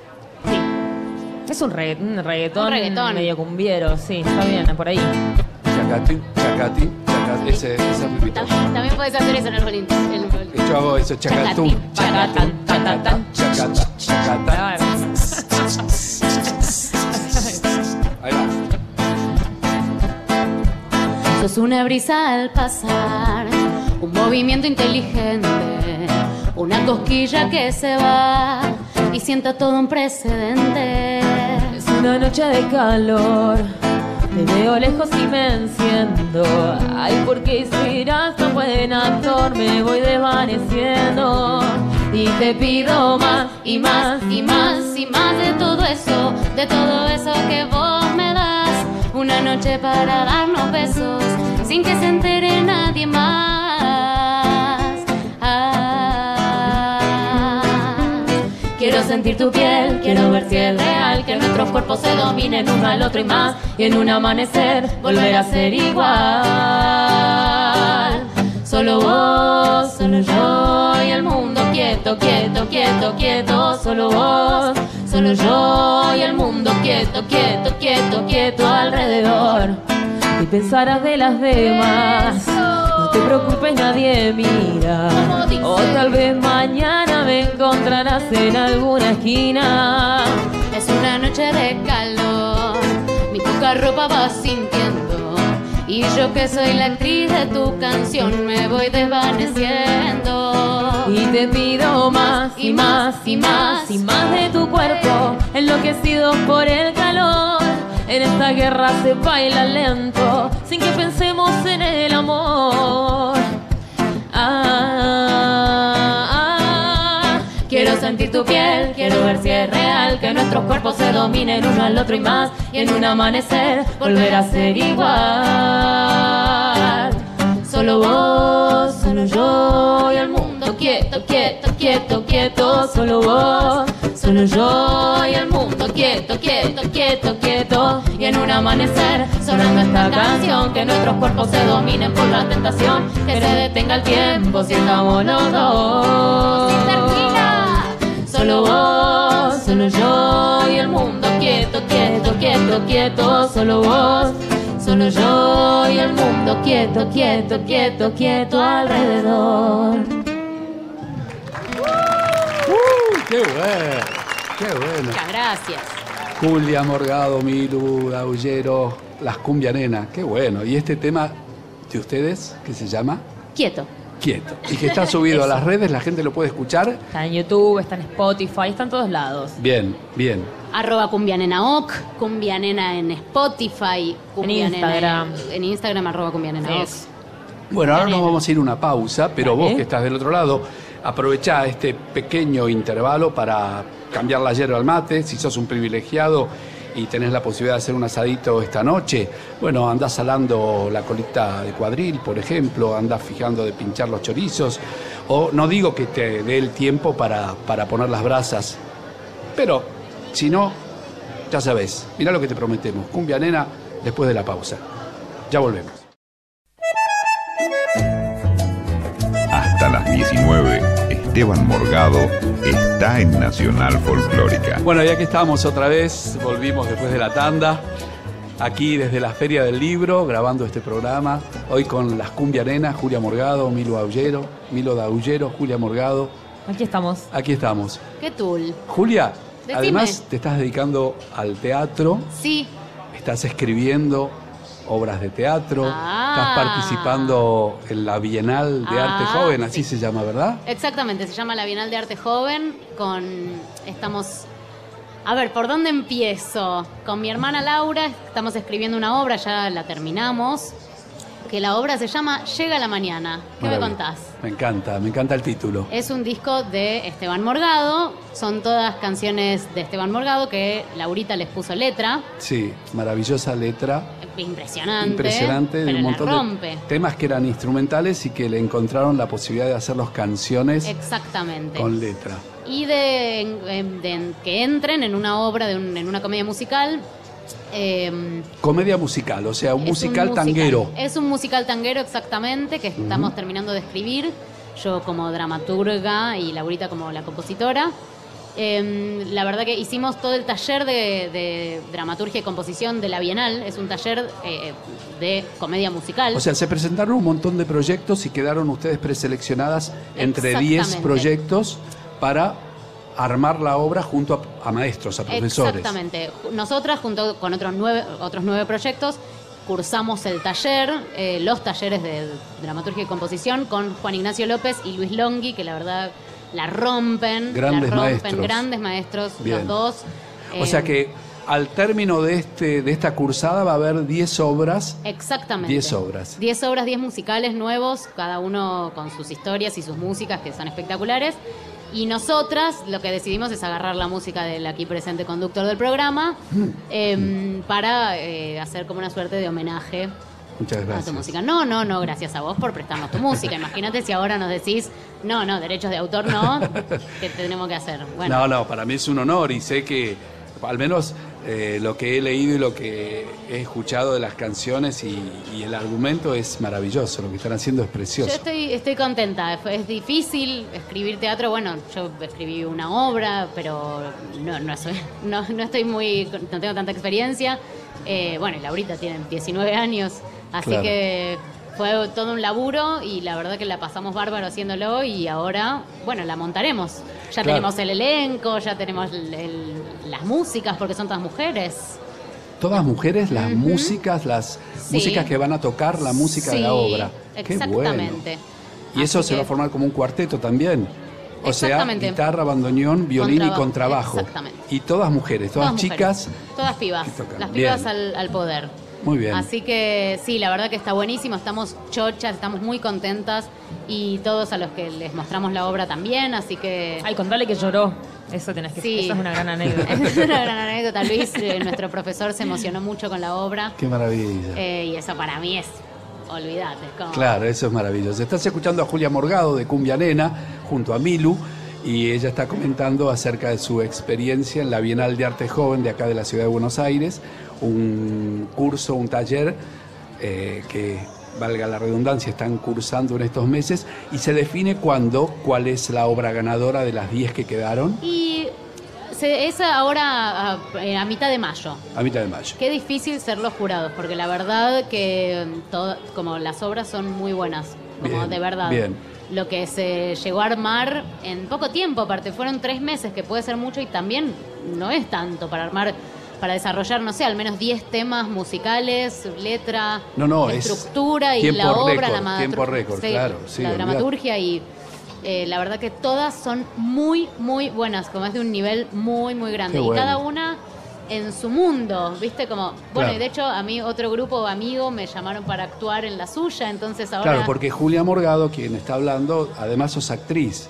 S4: Es un reggaetón,
S3: Un reggaetón.
S4: medio cumbiero, sí, está bien, por ahí.
S2: Chacatín, chacatín, chacatín. Ese ritmito.
S3: También puedes hacer eso en el bolín.
S2: Yo hago eso, chacatún, chacatún, chacatán, chacatán, chacatán.
S4: Claro.
S2: Ahí va.
S3: Sos una brisa al pasar, un movimiento inteligente, una cosquilla que se va y sienta todo un precedente.
S4: Es una noche de calor, te veo lejos y me enciendo. Ay, porque serás tan buen actor, me voy desvaneciendo. Y te pido más y más y más
S3: y más de todo eso que vos me das. Una noche para darnos besos sin que se entere nadie más. Quiero sentir tu piel, quiero ver si es real, que nuestros cuerpos se dominen uno al otro y más, y en un amanecer volver a ser igual. Solo vos, solo yo y el mundo quieto, quieto, quieto, quieto. Solo vos, solo yo y el mundo quieto, quieto, quieto, quieto alrededor.
S4: ¿Qué pensarás de las demás? No te preocupes, nadie mira.
S3: Como dice.
S4: O tal vez mañana me encontrarás en alguna esquina.
S3: Es una noche de calor, mi poca ropa va sintiendo, y yo que soy la actriz de tu canción me voy desvaneciendo.
S4: Y te pido más y más y más y más de tu cuerpo, enloquecido por el calor. En esta guerra se baila lento, sin que pensemos en el amor. Quiero sentir tu piel, quiero ver si es real, que nuestros cuerpos se dominen uno al otro y más, y en un amanecer volver a ser igual. Solo vos, solo yo y el mundo quieto, quieto, quieto, quieto. Solo vos, solo yo y el mundo quieto, quieto, quieto, quieto. Y en un amanecer sonando esta canción, que nuestros cuerpos se dominen por la tentación, que se detenga el tiempo si estamos los dos.
S3: ¡Sí, termina!
S4: Solo vos, solo yo y el mundo quieto, quieto, quieto. quieto, quieto, solo vos, solo yo y el mundo quieto, quieto, quieto, quieto alrededor.
S2: ¡Qué bueno! ¡Qué bueno!
S3: Muchas gracias.
S2: Julia Morgado, Milu, Daullero, las Cumbia Nena. ¡Qué bueno! ¿Y este tema de ustedes, qué se llama?
S3: Quieto.
S2: Quieto. Y que está subido a las redes, la gente lo puede escuchar.
S4: Está en YouTube, está en Spotify, está en todos lados.
S2: Bien, bien.
S3: @cumbianenaoc, Cumbianena en Spotify, Cumbia
S4: En Instagram.
S3: Nena en Instagram, @cumbianenaoc.
S4: Sí.
S2: Bueno, ahora nos vamos a ir a una pausa, pero
S4: Dale.
S2: vos que estás del otro lado, aprovechá este pequeño intervalo para cambiar la yerba al mate. Si sos un privilegiado y tenés la posibilidad de hacer un asadito esta noche, bueno, andás salando la colita de cuadril, por ejemplo, andás fijando de pinchar los chorizos, o no digo que te dé el tiempo para poner las brasas, pero si no, ya sabés, mirá lo que te prometemos, Cumbia Nena después de la pausa. Ya volvemos.
S1: Hasta las 19, Esteban Morgado está en Nacional Folclórica.
S2: Bueno, ya que estamos otra vez, volvimos después de la tanda, aquí desde la Feria del Libro, grabando este programa, hoy con las Cumbia Nenas, Julia Morgado, Milo Daullero, Julia Morgado.
S4: Aquí estamos.
S2: Aquí estamos.
S3: ¿Qué tool?
S2: Julia,
S3: Decime.
S2: además te estás dedicando al teatro,
S3: Sí.
S2: estás escribiendo obras de teatro,
S3: Ah.
S2: estás participando en la Bienal de Arte Joven, así
S3: sí.
S2: se llama, ¿verdad?
S3: Exactamente, se llama la Bienal de Arte Joven. Estamos. A ver, ¿por dónde empiezo? Con mi hermana Laura estamos escribiendo una obra, ya la terminamos. Que la obra se llama Llega la Mañana. ¿Qué me
S2: Maravilla.
S3: contás?
S2: Me encanta el título.
S3: Es un disco de Esteban Morgado. Son todas canciones de Esteban Morgado que Laurita les puso letra.
S2: Sí, maravillosa letra.
S3: Impresionante.
S2: De
S3: pero
S2: un
S3: la
S2: montón
S3: rompe.
S2: de temas que eran instrumentales y que le encontraron la posibilidad de hacerlos canciones
S3: Exactamente.
S2: con letra.
S3: Y de que entren en una obra, en una comedia musical.
S2: Comedia musical, o sea, un musical tanguero.
S3: Es un musical tanguero, exactamente, que estamos terminando de escribir. Yo como dramaturga y Laurita como la compositora. La verdad que hicimos todo el taller de dramaturgia y composición de la Bienal. Es un taller de comedia musical.
S2: O sea, se presentaron un montón de proyectos y quedaron ustedes preseleccionadas entre 10
S3: Exactamente.
S2: proyectos para armar la obra junto a maestros, a profesores.
S3: Exactamente. Nosotras, junto con otros nueve proyectos, cursamos el taller, los talleres de dramaturgia y composición con Juan Ignacio López y Luis Longhi, que la verdad la rompen.
S2: Grandes maestros.
S3: Grandes maestros,
S2: Bien.
S3: los dos.
S2: O sea que al término de esta cursada va a haber 10 obras.
S3: Exactamente.
S2: 10 obras.
S3: 10 obras, 10 musicales nuevos, cada uno con sus historias y sus músicas que son espectaculares. Y nosotras lo que decidimos es agarrar la música del aquí presente conductor del programa para hacer como una suerte de homenaje
S2: Muchas
S3: a tu
S2: gracias.
S3: música. No, gracias a vos por prestarnos tu música. Imagínate si ahora nos decís, no, derechos de autor no, ¿qué tenemos que hacer? Bueno,
S2: No, para mí es un honor y sé que al menos lo que he leído y lo que he escuchado de las canciones y el argumento es maravilloso, lo que están haciendo es precioso.
S3: yo estoy contenta. Es difícil escribir teatro. Bueno, yo escribí una obra, pero no estoy no tengo tanta experiencia. Bueno, y Laurita tiene 19 años, así
S2: Claro.
S3: que fue todo un laburo y la verdad que la pasamos bárbaro haciéndolo y ahora, bueno, la montaremos. Ya
S2: Claro.
S3: tenemos el elenco, ya tenemos las músicas, porque son todas mujeres.
S2: Todas mujeres, las músicas, las
S3: Sí.
S2: músicas que van a tocar la música de la
S3: Sí,
S2: obra. Qué bueno.
S3: exactamente.
S2: Y eso
S3: Así
S2: se va a
S3: que-
S2: formar como un cuarteto también. O sea,
S3: Exactamente.
S2: guitarra, bandoneón, violín y contrabajo.
S3: Exactamente.
S2: Y todas mujeres, todas
S3: mujeres,
S2: chicas.
S3: todas pibas.
S2: que tocan.
S3: Las
S2: Bien.
S3: pibas al poder.
S2: Muy bien.
S3: Así que sí, la verdad que está buenísimo, estamos chochas, estamos muy contentas y todos a los que les mostramos la obra también, así que...
S4: Ay, contale que lloró. Eso tenés que
S3: Sí.
S4: Eso es una gran anécdota.
S3: Es una gran anécdota. Luis, nuestro profesor, se emocionó mucho con la obra
S2: Qué maravilla.
S3: y eso para mí es, olvídate, es como...
S2: Claro, eso es maravilloso. Estás escuchando a Julia Morgado de Cumbia Nena junto a Milu y ella está comentando acerca de su experiencia en la Bienal de Arte Joven de acá de la ciudad de Buenos Aires, un curso, un taller que, valga la redundancia, están cursando en estos meses y se define cuál es la obra ganadora de las 10 que quedaron.
S3: Y es ahora a mitad de mayo.
S2: A mitad de mayo.
S3: Qué difícil ser los jurados, porque la verdad que como las obras son muy buenas, como
S2: Bien,
S3: de verdad.
S2: bien.
S3: Lo que se llegó a armar en poco tiempo, aparte fueron 3 meses, que puede ser mucho y también no es tanto para armar, para desarrollar, no sé, al menos 10 temas musicales, letra, estructura y la obra, la
S2: tiempo récord, claro. Sí,
S3: la dramaturgia y la verdad que todas son muy, muy buenas, como es de un nivel muy, muy grande.
S2: Qué
S3: y
S2: bueno.
S3: cada una en su mundo, ¿viste? Como, bueno,
S2: Claro.
S3: y de hecho a mí otro grupo amigo me llamaron para actuar en la suya, entonces ahora...
S2: Claro, porque Julia Morgado, quien está hablando, además sos actriz.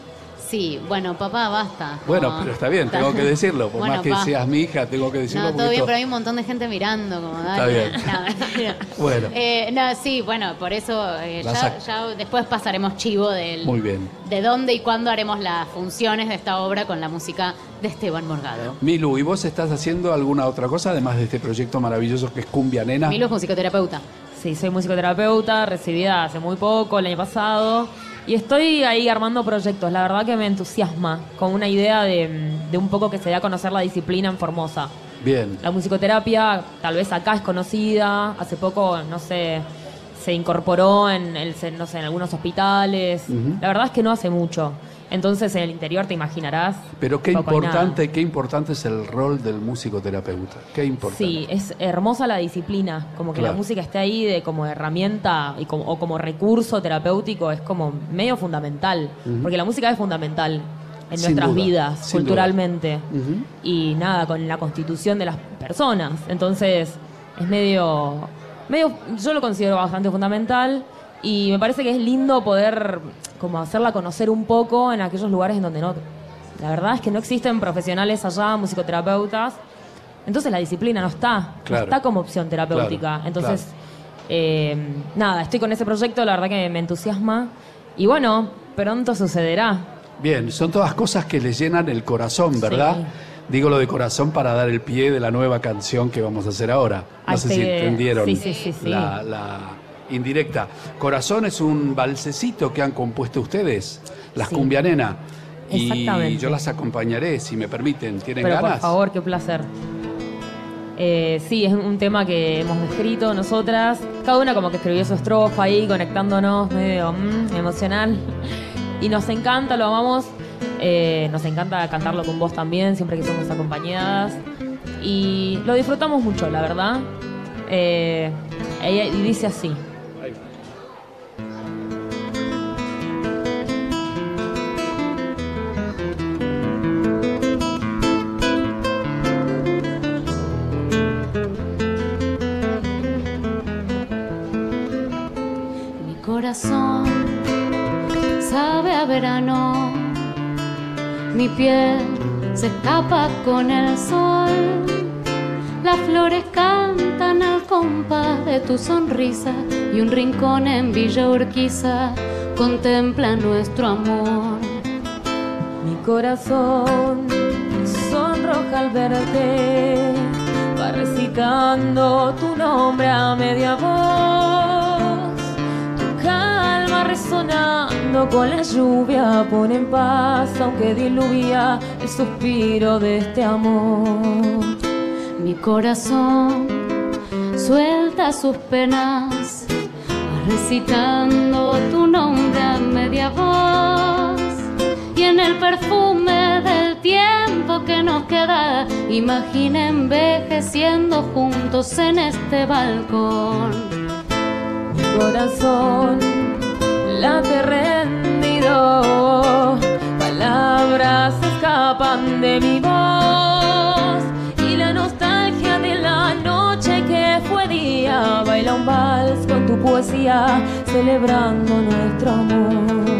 S3: Sí, bueno, papá, basta.
S2: Bueno,
S3: Como-
S2: pero está bien, tengo que decirlo. Por
S3: Bueno,
S2: más que
S3: pa.
S2: seas mi hija, tengo que decirlo.
S3: No,
S2: porque
S3: todo bien,
S2: esto-
S3: pero hay un montón de gente mirando, como dale.
S2: bien.
S3: No, mentira.
S2: Bueno.
S3: No, sí, bueno, por eso ya después pasaremos chivo
S2: Muy bien.
S3: de dónde y cuándo haremos las funciones de esta obra con la música de Esteban Morgado.
S2: Milu, ¿y vos estás haciendo alguna otra cosa además de este proyecto maravilloso que es Cumbia Nena?
S3: Milo es musicoterapeuta.
S4: Sí, soy musicoterapeuta, recibida hace muy poco, el año pasado, y estoy ahí armando proyectos. La verdad que me entusiasma, con una idea de un poco que se dé a conocer la disciplina en Formosa.
S2: Bien.
S4: La musicoterapia tal vez acá es conocida, hace poco, no sé, se incorporó en algunos hospitales.
S2: Ujú.
S4: La verdad es que no hace mucho. Entonces en el interior te imaginarás.
S2: Pero qué
S4: poco y nada.
S2: importante es el rol del musicoterapeuta. Qué importante.
S4: Sí, es hermosa la disciplina, como que
S2: Claro.
S4: la música esté ahí de como herramienta o como recurso terapéutico es como medio fundamental,
S2: Ujú.
S4: porque la música es fundamental en
S2: Sin
S4: nuestras
S2: duda,
S4: vidas,
S2: sin
S4: culturalmente,
S2: Ujú.
S4: y nada, con la constitución de las personas. Entonces es medio, yo lo considero bastante fundamental y me parece que es lindo poder como hacerla conocer un poco en aquellos lugares en donde no. La verdad es que no existen profesionales allá, musicoterapeutas. Entonces la disciplina no está,
S2: Claro.
S4: no está como opción terapéutica.
S2: Claro,
S4: Entonces, nada, estoy con ese proyecto, la verdad que me entusiasma. Y bueno, pronto sucederá.
S2: Bien, son todas cosas que le llenan el corazón, ¿verdad?
S4: Sí.
S2: Digo lo de corazón para dar el pie de la nueva canción que vamos a hacer ahora. No
S4: Ahí
S2: sé si
S4: te-
S2: entendieron
S4: sí.
S2: la indirecta. Corazón es un balsecito que han compuesto ustedes, las
S4: Sí.
S2: Cumbia Nena. Y
S4: Exactamente.
S2: yo las acompañaré, si me permiten. ¿Tienen
S4: Pero
S2: ganas?
S4: por favor, qué placer. Sí, es un tema que hemos escrito nosotras. Cada una como que escribió su estrofa ahí, conectándonos, medio emocional. Y nos encanta, lo amamos. Nos encanta cantarlo con vos también, siempre que somos acompañadas. Y lo disfrutamos mucho, la verdad. Y dice así.
S3: Mi corazón sabe a verano, mi piel se escapa con el sol, las flores cantan al compás de tu sonrisa y un rincón en Villa Urquiza contempla nuestro amor.
S4: Mi corazón sonroja al verte, va recitando tu nombre a media voz. Tu calma resonando con la lluvia pone en paz, aunque diluvia el suspiro de este amor.
S3: Mi corazón suelta sus penas, va recitando tu nombre a media voz. Y en el perfume del tiempo que nos queda, imagina envejeciendo juntos en este balcón.
S4: Mi corazón late rendido, palabras escapan de mi voz y la nostalgia de la noche que fue día baila un vals con tu poesía celebrando nuestro amor.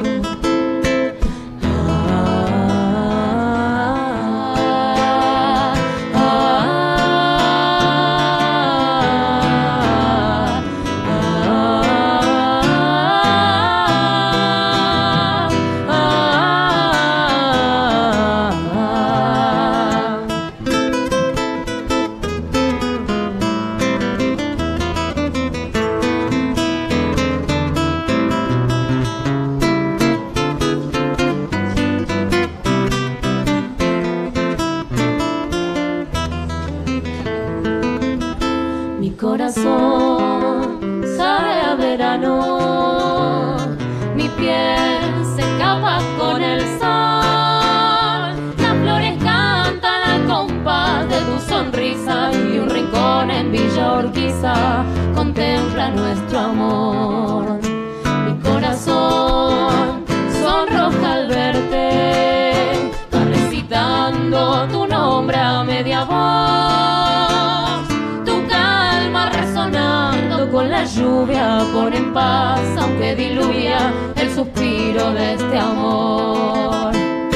S4: verano. Mi piel se escapa con el sol. Las flores cantan al compás de tu sonrisa y un rincón en Villa Urquiza contempla nuestro amor. Mi corazón sonroja al verte, va recitando tu nombre a media voz. Tu calma resonando con la lluvia pone en paz, aunque diluvia el suspiro de este amor.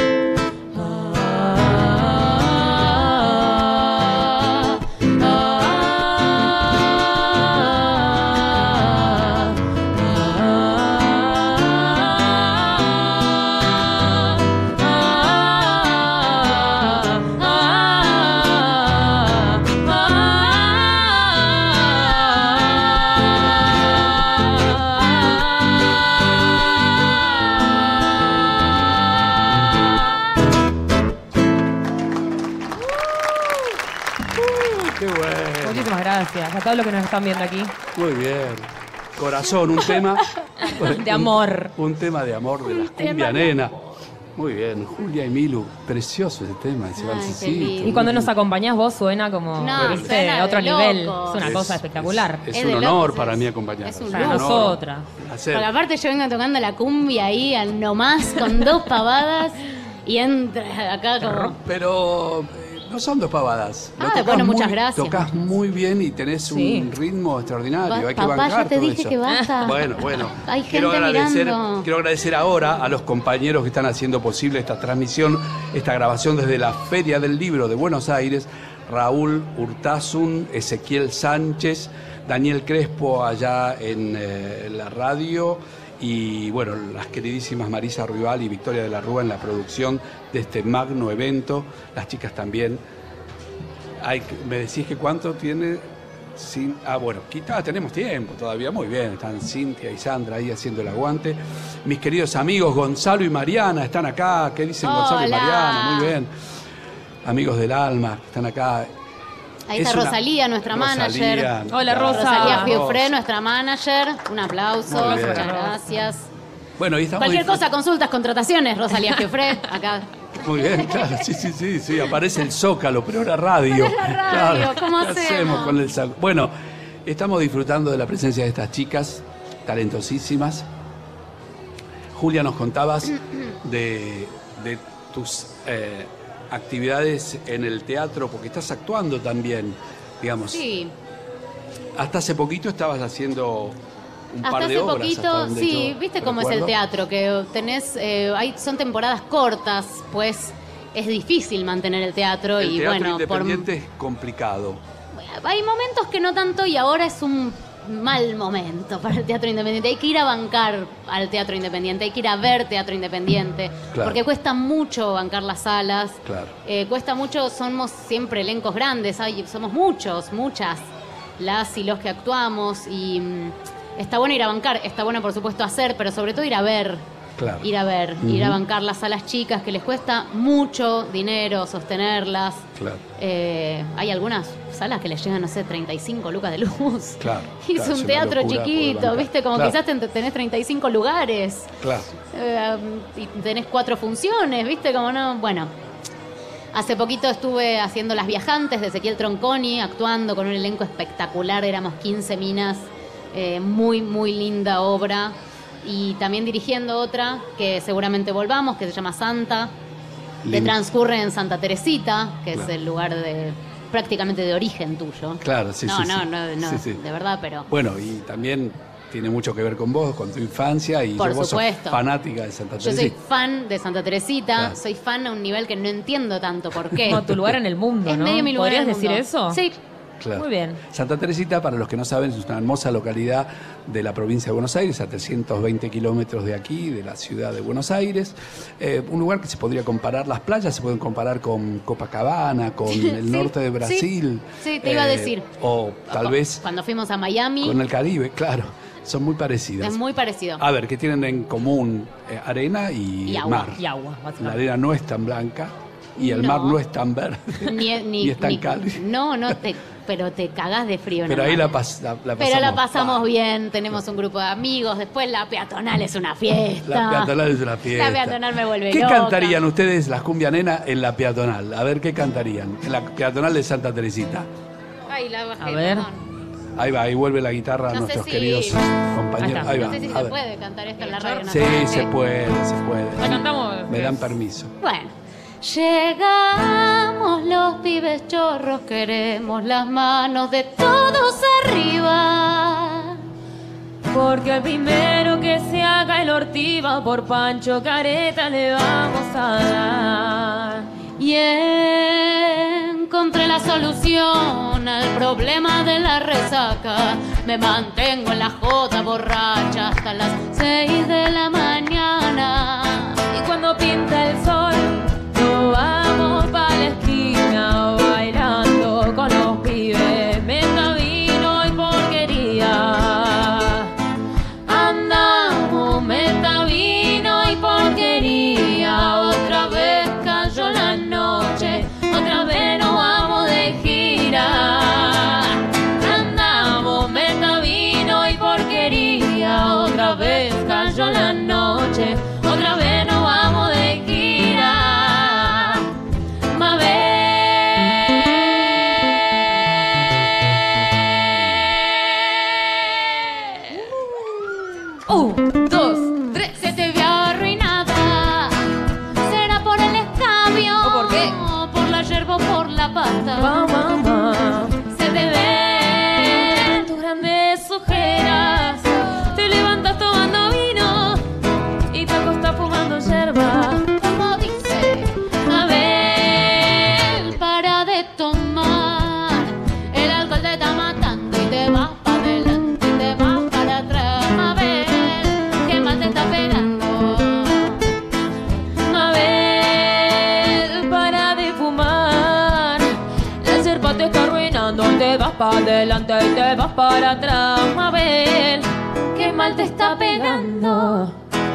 S5: Gracias a todos los que nos están viendo aquí.
S2: Muy bien. Corazón, un tema
S5: de amor.
S2: Un tema de amor de las cumbia nena. Muy bien, Julia y Milu, precioso ese tema, ese valsecito.
S5: Y cuando nos acompañás vos suena como
S3: suena
S5: otro
S3: de
S5: nivel.
S3: locos.
S5: Es una cosa espectacular.
S2: Es un honor para mí acompañar.
S3: Es un
S5: para nosotras.
S3: Porque aparte yo vengo tocando la cumbia ahí al nomás con 2 pavadas y entra acá como...
S2: Pero no son 2 pavadas.
S3: Bueno, muchas gracias.
S2: Tocás muy bien y tenés un ritmo extraordinario. Hay que bancar
S3: ya te
S2: todo
S3: dije
S2: eso.
S3: que basta.
S2: Bueno.
S3: Hay gente mirando.
S2: Quiero agradecer ahora a los compañeros que están haciendo posible esta transmisión, esta grabación desde la Feria del Libro de Buenos Aires. Raúl Urtasun, Ezequiel Sánchez, Daniel Crespo allá en la radio. Y bueno, las queridísimas Marisa Rival y Victoria de la Rúa en la producción de este magno evento. Las chicas también. ¿Me decís que cuánto tiene? Bueno, tenemos tiempo todavía. Muy bien, están Cintia y Sandra ahí haciendo el aguante. Mis queridos amigos Gonzalo y Mariana están acá. ¿Qué dicen Gonzalo y Mariana? Muy bien. Amigos del alma, están acá.
S3: Ahí está Rosalía, nuestra manager.
S5: Hola, Rosa.
S3: Rosalía Fiufré, nuestra manager. Un aplauso. Muchas gracias.
S2: Bueno, y estamos
S3: cualquier cosa, consultas, contrataciones, Rosalía Fiufré, acá.
S2: Muy bien, claro, sí, aparece el Zócalo, pero ahora radio.
S3: Claro, ¿cómo hacemos?
S2: Con el Bueno, estamos disfrutando de la presencia de estas chicas talentosísimas. Julia, nos contabas de tus actividades en el teatro, porque estás actuando también, digamos.
S3: Sí.
S2: Hasta hace poquito estabas haciendo un par de obras.
S3: Hasta hace poquito, sí, viste cómo es el teatro, que tenés, son temporadas cortas, pues es difícil mantener el teatro.
S2: El
S3: y
S2: teatro
S3: bueno,
S2: independiente es complicado.
S3: Hay momentos que no tanto y ahora es un mal momento para el teatro independiente. Hay que ir a bancar al teatro independiente, hay que ir a ver teatro independiente, porque cuesta mucho bancar las salas, cuesta mucho, somos siempre elencos grandes, somos muchas las y los que actuamos y está bueno ir a bancar, está bueno por supuesto hacer, pero sobre todo ir a ver. Ir a bancar las salas chicas que les cuesta mucho dinero sostenerlas. Hay algunas salas que les llegan, no sé, 35 lucas de luz. Y es un teatro chiquito, ¿viste? Como quizás tenés 35 lugares. Y tenés 4 funciones, ¿viste? Como no, bueno. Hace poquito estuve haciendo Las Viajantes de Ezequiel Tronconi, actuando con un elenco espectacular, éramos 15 minas, muy, muy linda obra. Y también dirigiendo otra que seguramente volvamos, que se llama Santa, que transcurre en Santa Teresita, que es el lugar prácticamente de origen tuyo. No, de verdad, pero... Bueno,
S2: y también tiene mucho que ver con vos, con tu infancia, y
S3: por
S2: vos sos
S3: supuesto.
S2: Fanática de Santa Teresita.
S3: Yo soy fan de Santa Teresita, soy fan a un nivel que no entiendo tanto por qué.
S5: Como tu lugar en el mundo,
S3: es
S5: ¿no?
S3: medio mi lugar
S5: ¿Podrías
S3: en el
S5: decir
S3: mundo.
S5: eso?
S3: Sí.
S5: Muy bien.
S2: Santa Teresita, para los que no saben, es una hermosa localidad de la provincia de Buenos Aires, a 320 kilómetros de aquí, de la ciudad de Buenos Aires. Un lugar que se podría comparar, las playas se pueden comparar con Copacabana, con el norte de Brasil.
S3: Sí, te iba a decir.
S2: O tal vez...
S3: Cuando fuimos a Miami.
S2: Con el Caribe, claro. Son muy parecidas.
S3: Es muy parecido.
S2: A ver, ¿qué tienen en común? Arena y
S3: agua.
S2: mar.
S5: Y agua,
S2: La arena no es tan blanca. y el mar no es tan verde, ni es tan cálido.
S3: No, pero te cagás de frío.
S2: Pero ahí la pasamos.
S3: Pero la pasamos bien, tenemos un grupo de amigos, después la peatonal es una fiesta.
S2: La peatonal es una fiesta.
S3: La peatonal me vuelve
S2: ¿Qué
S3: loca.
S2: cantarían ustedes, las cumbia nena, en la peatonal? A ver, ¿qué cantarían? En la peatonal de Santa Teresita.
S3: Ay, la bajé,
S5: A ver.
S3: perdón.
S2: Ahí va, ahí vuelve la guitarra a
S3: No sé
S2: nuestros
S3: si-
S2: queridos compañeros. Ahí va.
S3: No sé si
S2: a
S3: se
S2: ver.
S3: puede cantar esto en la radio.
S2: Sí,
S3: nacional.
S2: se puede.
S5: La cantamos.
S2: Me dan permiso.
S3: Bueno. Llegamos los pibes chorros, queremos las manos de todos arriba.
S4: Porque al primero que se haga el ortiva por Pancho Careta le vamos a dar.
S3: Y encontré la solución al problema de la resaca. Me mantengo en la joda borracha hasta las 6 de la mañana.
S4: Y cuando pinta el sol, nos vamos pa' la esquina bailando con los pibes. Meta, vino y porquería. Andamos, meta, vino y porquería. Otra vez cayó la noche, otra vez nos vamos de gira. Andamos, meta, vino y porquería. Otra vez cayó la noche, otra vez nos vamos de gira. Mabel. 2, 3.
S3: Se te vio arruinada. ¿Será por el escabio?
S4: ¿O por qué?
S3: Por la yerba o por la pasta.
S4: Mamá, se te ven tus grandes ojeras. Te levantas tomando vino y te acostas fumando yerba.
S3: Como dice
S4: Mabel,
S3: para de tomar. El alcohol te está matando y te vas para adelante y te vas para atrás. Mabel, ¿qué más te está pegando?
S4: Mabel, para de fumar. La yerba te está arruinando. Te vas para adelante y te vas para atrás. Mabel, qué mal te está pegando.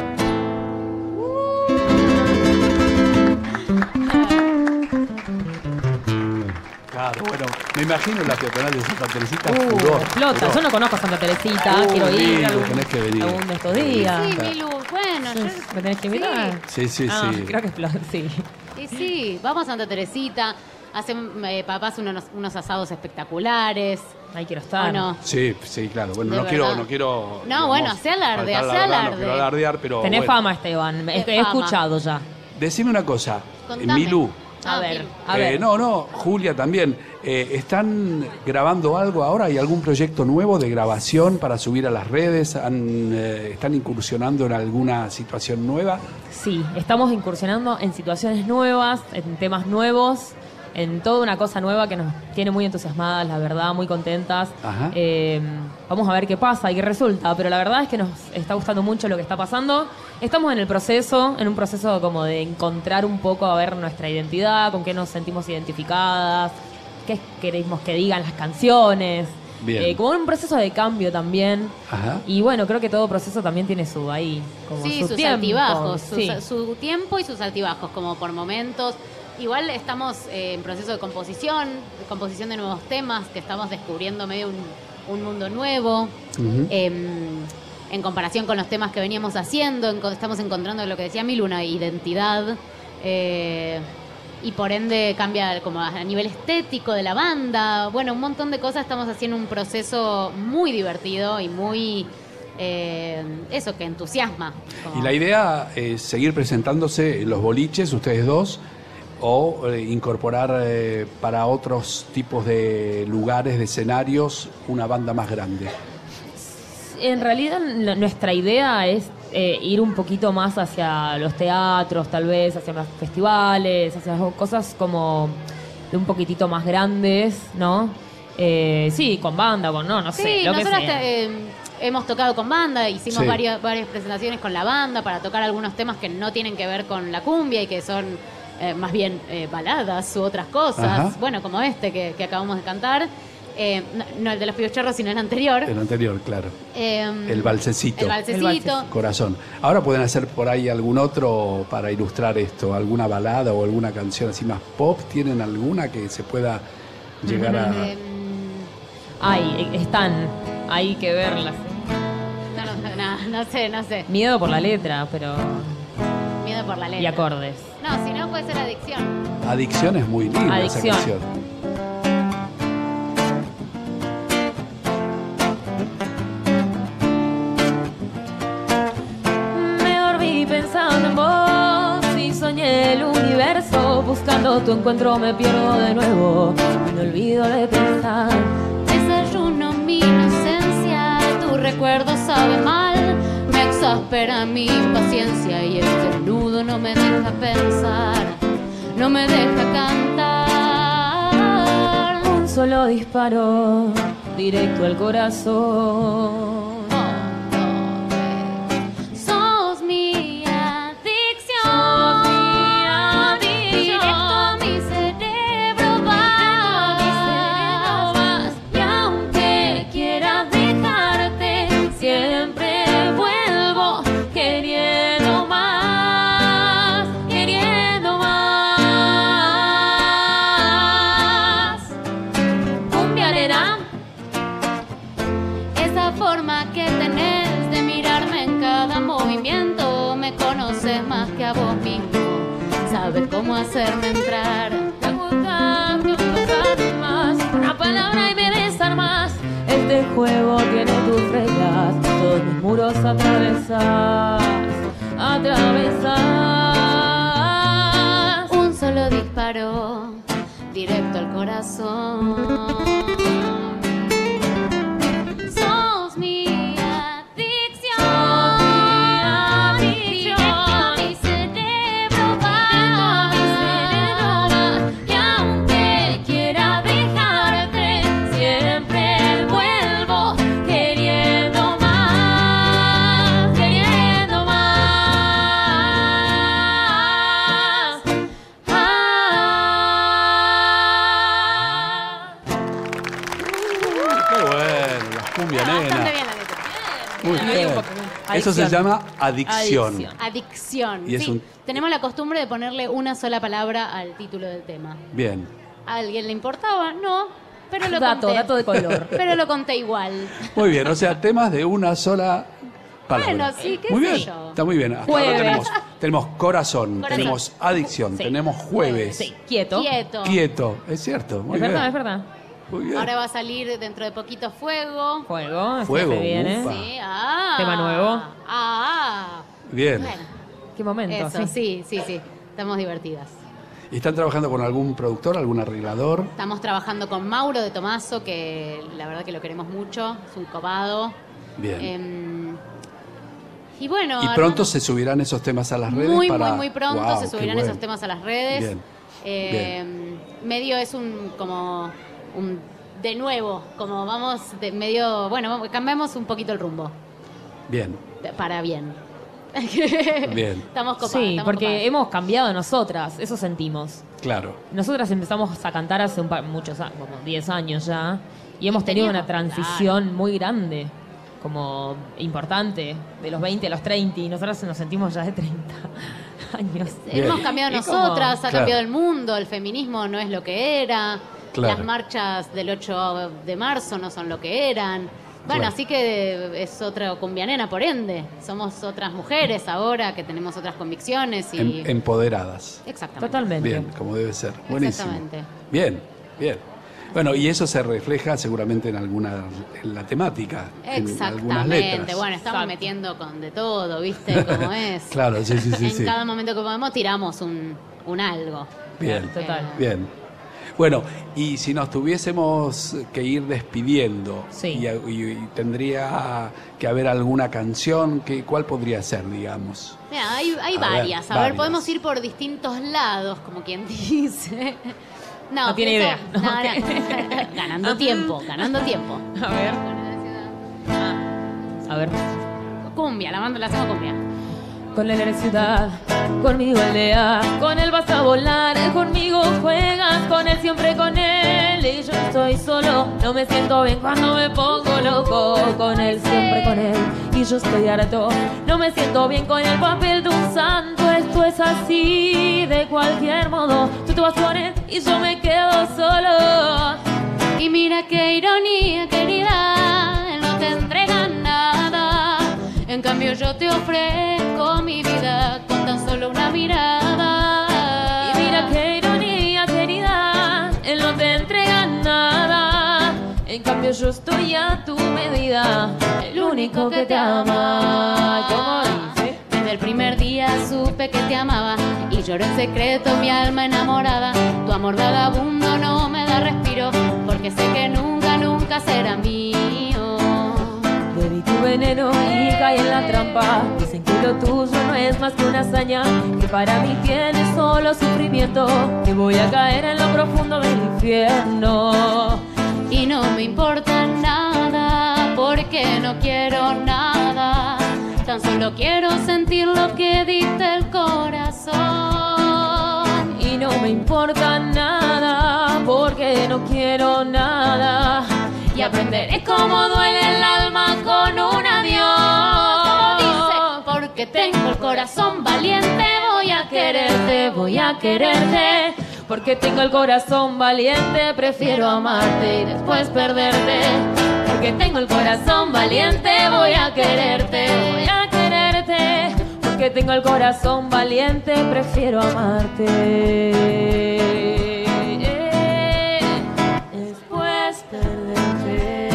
S2: Claro, bueno, me imagino la peatonal de Santa Teresita. furor,
S5: Explota.
S2: furor.
S5: Yo no conozco Santa Teresita. Quiero ir
S2: Milu,
S5: algún,
S2: tenés que venir.
S5: algún de estos días.
S3: Sí, Milu, bueno, yo...
S5: ¿Me tenés que invitar?
S2: Sí, sí,
S5: Ah,
S2: sí.
S5: creo que explota, sí.
S3: Sí, vamos a Santa Teresita. Hacen papás unos asados espectaculares.
S5: Ahí quiero estar.
S3: ¿O no?
S2: Sí, sí, claro. Bueno,
S3: De
S2: no quiero,
S3: verdad.
S2: no quiero.
S3: No, bueno, hace alarde,
S2: faltar la
S3: hace
S2: verdad,
S3: alarde.
S2: No quiero alardear, pero.
S5: Tenés
S2: bueno.
S5: fama, Esteban. He
S3: Tenés fama.
S5: escuchado ya.
S2: Decime una cosa,
S3: Contame.
S2: Milú.
S5: A
S3: Ah,
S5: ver,
S3: Milu.
S5: a ver.
S2: No, Julia también. ¿Están grabando algo ahora? ¿Hay algún proyecto nuevo de grabación para subir a las redes? ¿Están incursionando en alguna situación nueva?
S5: Sí, estamos incursionando en situaciones nuevas, en temas nuevos, en toda una cosa nueva que nos tiene muy entusiasmadas, la verdad, muy contentas.
S2: Ajá.
S5: Vamos a ver qué pasa y qué resulta, pero la verdad es que nos está gustando mucho lo que está pasando. Estamos en un proceso como de encontrar un poco, a ver, nuestra identidad, con qué nos sentimos identificadas, qué queremos que digan las canciones.
S2: Bien.
S5: Como un proceso de cambio también.
S2: Ajá.
S5: Y bueno, creo que todo proceso también tiene su ahí, como
S3: Sí,
S5: su
S3: sus
S5: tiempo.
S3: altibajos,
S5: Sí.
S3: su tiempo y sus altibajos, como por momentos. Igual estamos en proceso de composición de nuevos temas, que estamos descubriendo medio un mundo nuevo.
S2: Ujú.
S3: En comparación con los temas que veníamos haciendo, estamos encontrando lo que decía Milu, una identidad. Y por ende cambia como a nivel estético de la banda. Bueno, un montón de cosas. Estamos haciendo un proceso muy divertido y muy... eso, que entusiasma. Como-
S2: Y la idea es seguir presentándose en los boliches, ustedes dos, o incorporar para otros tipos de lugares, de escenarios, una banda más grande.
S5: En realidad nuestra idea es ir un poquito más hacia los teatros, tal vez, hacia los festivales, hacia cosas como de un poquitito más grandes, ¿no? Sí, con banda, no sé,
S3: Sí,
S5: lo que
S3: nosotros
S5: sea.
S3: hemos tocado con banda, hicimos
S2: Sí.
S3: varias presentaciones con la banda para tocar algunos temas que no tienen que ver con la cumbia y que son más bien baladas u otras cosas,
S2: Ajá.
S3: bueno, como este que acabamos de cantar. No el de los pibuchorros, sino el anterior.
S2: El anterior, claro. El valsecito.
S3: El valsecito.
S2: Corazón. Ahora pueden hacer por ahí algún otro para ilustrar esto, alguna balada o alguna canción así más pop. ¿Tienen alguna que se pueda llegar a...?
S5: Están, hay que verlas.
S3: No sé.
S5: Miedo por la letra, pero...
S3: Miedo por la letra.
S5: Y acordes.
S3: No, si no puede ser Adicción.
S2: Adicción es muy linda
S5: Adicción.
S2: esa canción.
S5: Me dormí pensando en vos y soñé el universo. Buscando tu encuentro me pierdo de nuevo y me olvido de pensar.
S3: Desayuno mi inocencia, tu recuerdo sabe mal. Me exaspera mi impaciencia y este nudo no me deja pensar, no me deja cantar.
S5: Un solo disparo, directo al corazón.
S3: Sos mi adicción, directo a mi cerebro vas.
S5: Y aunque quiera dejarte, siempre vuelvo queriendo más, queriendo más. Cumbia nena.
S3: Esa forma que tenés de mirarme en cada movimiento, me conoces más que a vos mismo, sabes cómo hacerme entrar.
S5: Me gusta que cosas más, una palabra y me desarmas. Este juego tiene tus reglas, todos mis muros atravesas.
S3: Un solo disparo, directo al corazón. Sos mi adicción, directo a mi cerebro vas.
S5: Y aunque quiera dejarte, siempre vuelvo queriendo más, queriendo más.
S2: Qué bueno, la cumbia
S3: Bastante
S2: nena.
S3: bien la letra.
S2: Muy bien. Eso se llama adicción.
S3: Adicción.
S2: Y es
S3: Sí,
S2: un-
S3: tenemos la costumbre de ponerle una sola palabra al título del tema.
S2: Bien.
S3: ¿A alguien le importaba? No, pero lo
S5: Dato,
S3: conté.
S5: dato de color.
S3: Pero lo conté igual.
S2: Muy bien, o sea, temas de una sola palabra.
S3: Bueno, sí, qué
S2: muy
S3: sé
S2: bien,
S3: yo.
S2: está muy bien. Hasta ahora
S5: Jueves.
S2: tenemos corazón,
S3: Corazón.
S2: tenemos adicción,
S5: Sí.
S2: tenemos jueves,
S5: Sí, quieto.
S3: Quieto.
S2: quieto. Es cierto, muy
S5: Es
S2: bien.
S5: verdad, es verdad.
S2: Muy bien.
S3: Ahora va a salir dentro de poquito Fuego.
S5: Fuego, así
S2: Fuego,
S5: que viene.
S2: ufa.
S3: Sí,
S5: Tema nuevo.
S2: Bien.
S3: Bueno,
S5: Qué momento.
S3: eso, sí. Estamos divertidas.
S2: ¿Y están trabajando con algún productor, algún arreglador?
S3: Estamos trabajando con Mauro de Tomaso, que la verdad que lo queremos mucho. Es un copado.
S2: Bien.
S3: Y bueno,
S2: ¿Y pronto se subirán esos temas a las redes?
S3: muy
S2: Wow,
S3: pronto se
S2: qué
S3: subirán
S2: bueno.
S3: esos temas a las redes.
S2: Bien.
S3: Medio es un de nuevo, como vamos de medio, bueno, cambiamos un poquito el rumbo
S2: Bien,
S3: para bien.
S2: bien,
S3: Estamos copadas.
S5: Sí,
S3: estamos
S5: porque
S3: copadas.
S5: hemos cambiado nosotras, eso sentimos.
S2: claro.
S5: Nosotras empezamos a cantar hace muchos años, como 10 años ya, y hemos tenido una
S3: Teníamos,
S5: transición muy grande, como importante, de los 20 a los 30, y nosotras nos sentimos ya de 30 años.
S2: Bien.
S3: Hemos cambiado
S5: Es como-
S3: nosotras, ha
S2: Claro.
S3: cambiado el mundo, el feminismo no es lo que era,
S2: Claro.
S3: las marchas del 8 de marzo no son lo que eran. Bueno,
S2: Claro.
S3: así que es otra cumbia nena, por ende. Somos otras mujeres ahora que tenemos otras convicciones y...
S2: Empoderadas.
S3: Exactamente.
S5: Totalmente.
S2: Bien, como debe ser. Buenísimo.
S3: Exactamente.
S2: Bien, bien. Bueno, y eso se refleja seguramente en la temática, en algunas
S3: Exactamente.
S2: letras.
S3: Bueno, estamos
S5: Exacto.
S3: metiendo con de todo, ¿viste cómo es?
S2: Claro, sí, sí, sí.
S3: En
S2: sí.
S3: cada momento que podemos tiramos un algo.
S2: Bien,
S5: Total.
S2: bien. Bueno, y si nos tuviésemos que ir despidiendo
S5: Sí.
S2: y tendría que haber alguna canción, ¿cuál podría ser, digamos?
S3: Mira, hay
S2: A ver,
S3: varias. A ver,
S2: varias.
S3: podemos ir por distintos lados, como quien dice.
S5: No tiene idea.
S3: No, ganando tiempo, ganando tiempo.
S5: A ver. A ver.
S3: Cumbia, la hacemos cumbia.
S5: Con él eres ciudad, conmigo aldea, con él vas a volar, conmigo juegas, con él siempre con él. él y yo estoy solo. No me siento bien cuando me pongo loco con él, siempre con él y yo estoy harto. No me siento bien con el papel de un santo. Esto es así de cualquier modo. Tú te vas con él y yo me quedo solo.
S3: Y mira qué ironía, querida, él no te entrega nada. En cambio yo te ofrezco mi vida con tan solo una mirada.
S5: Y mira qué ironía, querida, él no te entrega nada. En cambio yo estoy a tu medida, el único que te ama. ¿Cómo dice?
S3: Desde el primer día supe que te amaba y lloré en secreto mi alma enamorada. Tu amor vagabundo no me da respiro, porque sé que nunca, nunca será mío.
S5: Bebí tu veneno y caí en la trampa. Dicen que lo tuyo no es más que una hazaña, que para mí tiene solo sufrimiento, que voy a caer en lo profundo del infierno.
S3: Y no me importa nada, porque no quiero nada. Tan solo quiero sentir lo que dicta el corazón.
S5: Y no me importa nada, porque no quiero nada. Y aprenderé cómo duele el alma con un adiós.
S3: Dice, porque tengo el corazón valiente, voy a quererte, voy a quererte.
S5: Porque tengo el corazón valiente, prefiero amarte y después perderte. Porque tengo el corazón valiente, voy a quererte, voy a quererte. Porque tengo el corazón valiente, prefiero amarte. Después perderte.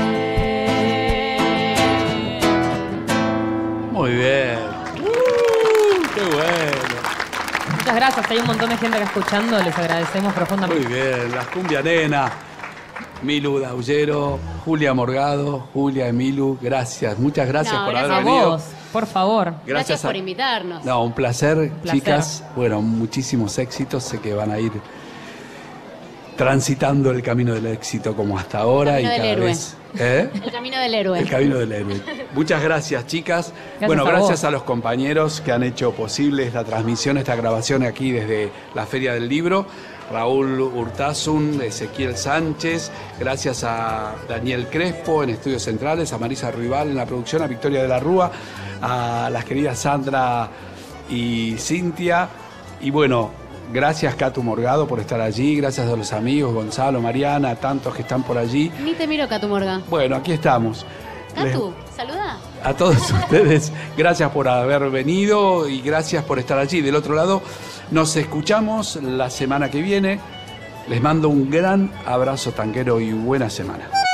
S2: Muy bien. ¡Qué bueno!
S5: Muchas gracias, hay un montón de gente que está escuchando, les agradecemos profundamente.
S2: Muy bien, las Cumbia Nena, Milu Daullero, Julia Morgado, Julia Emilu, gracias, muchas gracias por
S3: gracias
S2: haber
S5: A
S2: venido.
S5: vos, por favor.
S3: Gracias por invitarnos.
S2: No, un placer,
S5: Placer.
S2: chicas. Bueno, muchísimos éxitos, sé que van a ir transitando el camino del éxito como hasta ahora.
S3: El camino
S2: y cada
S3: del héroe.
S2: vez. ¿Eh?
S3: El camino del héroe.
S2: El camino del héroe. Muchas gracias, chicas.
S5: Gracias
S2: Bueno,
S5: a
S2: gracias
S5: vos.
S2: a los compañeros que han hecho posible esta transmisión, esta grabación aquí desde la Feria del Libro. Raúl Urtasun, Ezequiel Sánchez, gracias a Daniel Crespo en Estudios Centrales, a Marisa Ruibal en la producción, a Victoria de la Rúa, a las queridas Sandra y Cintia. Y bueno, gracias Catu Morgado por estar allí, gracias a los amigos, Gonzalo, Mariana, a tantos que están por allí.
S3: Ni te miro, Catu Morga.
S2: Bueno, aquí estamos.
S3: Catu, saluda.
S2: A todos ustedes, gracias por haber venido y gracias por estar allí. Del otro lado, nos escuchamos la semana que viene. Les mando un gran abrazo tanquero y buena semana.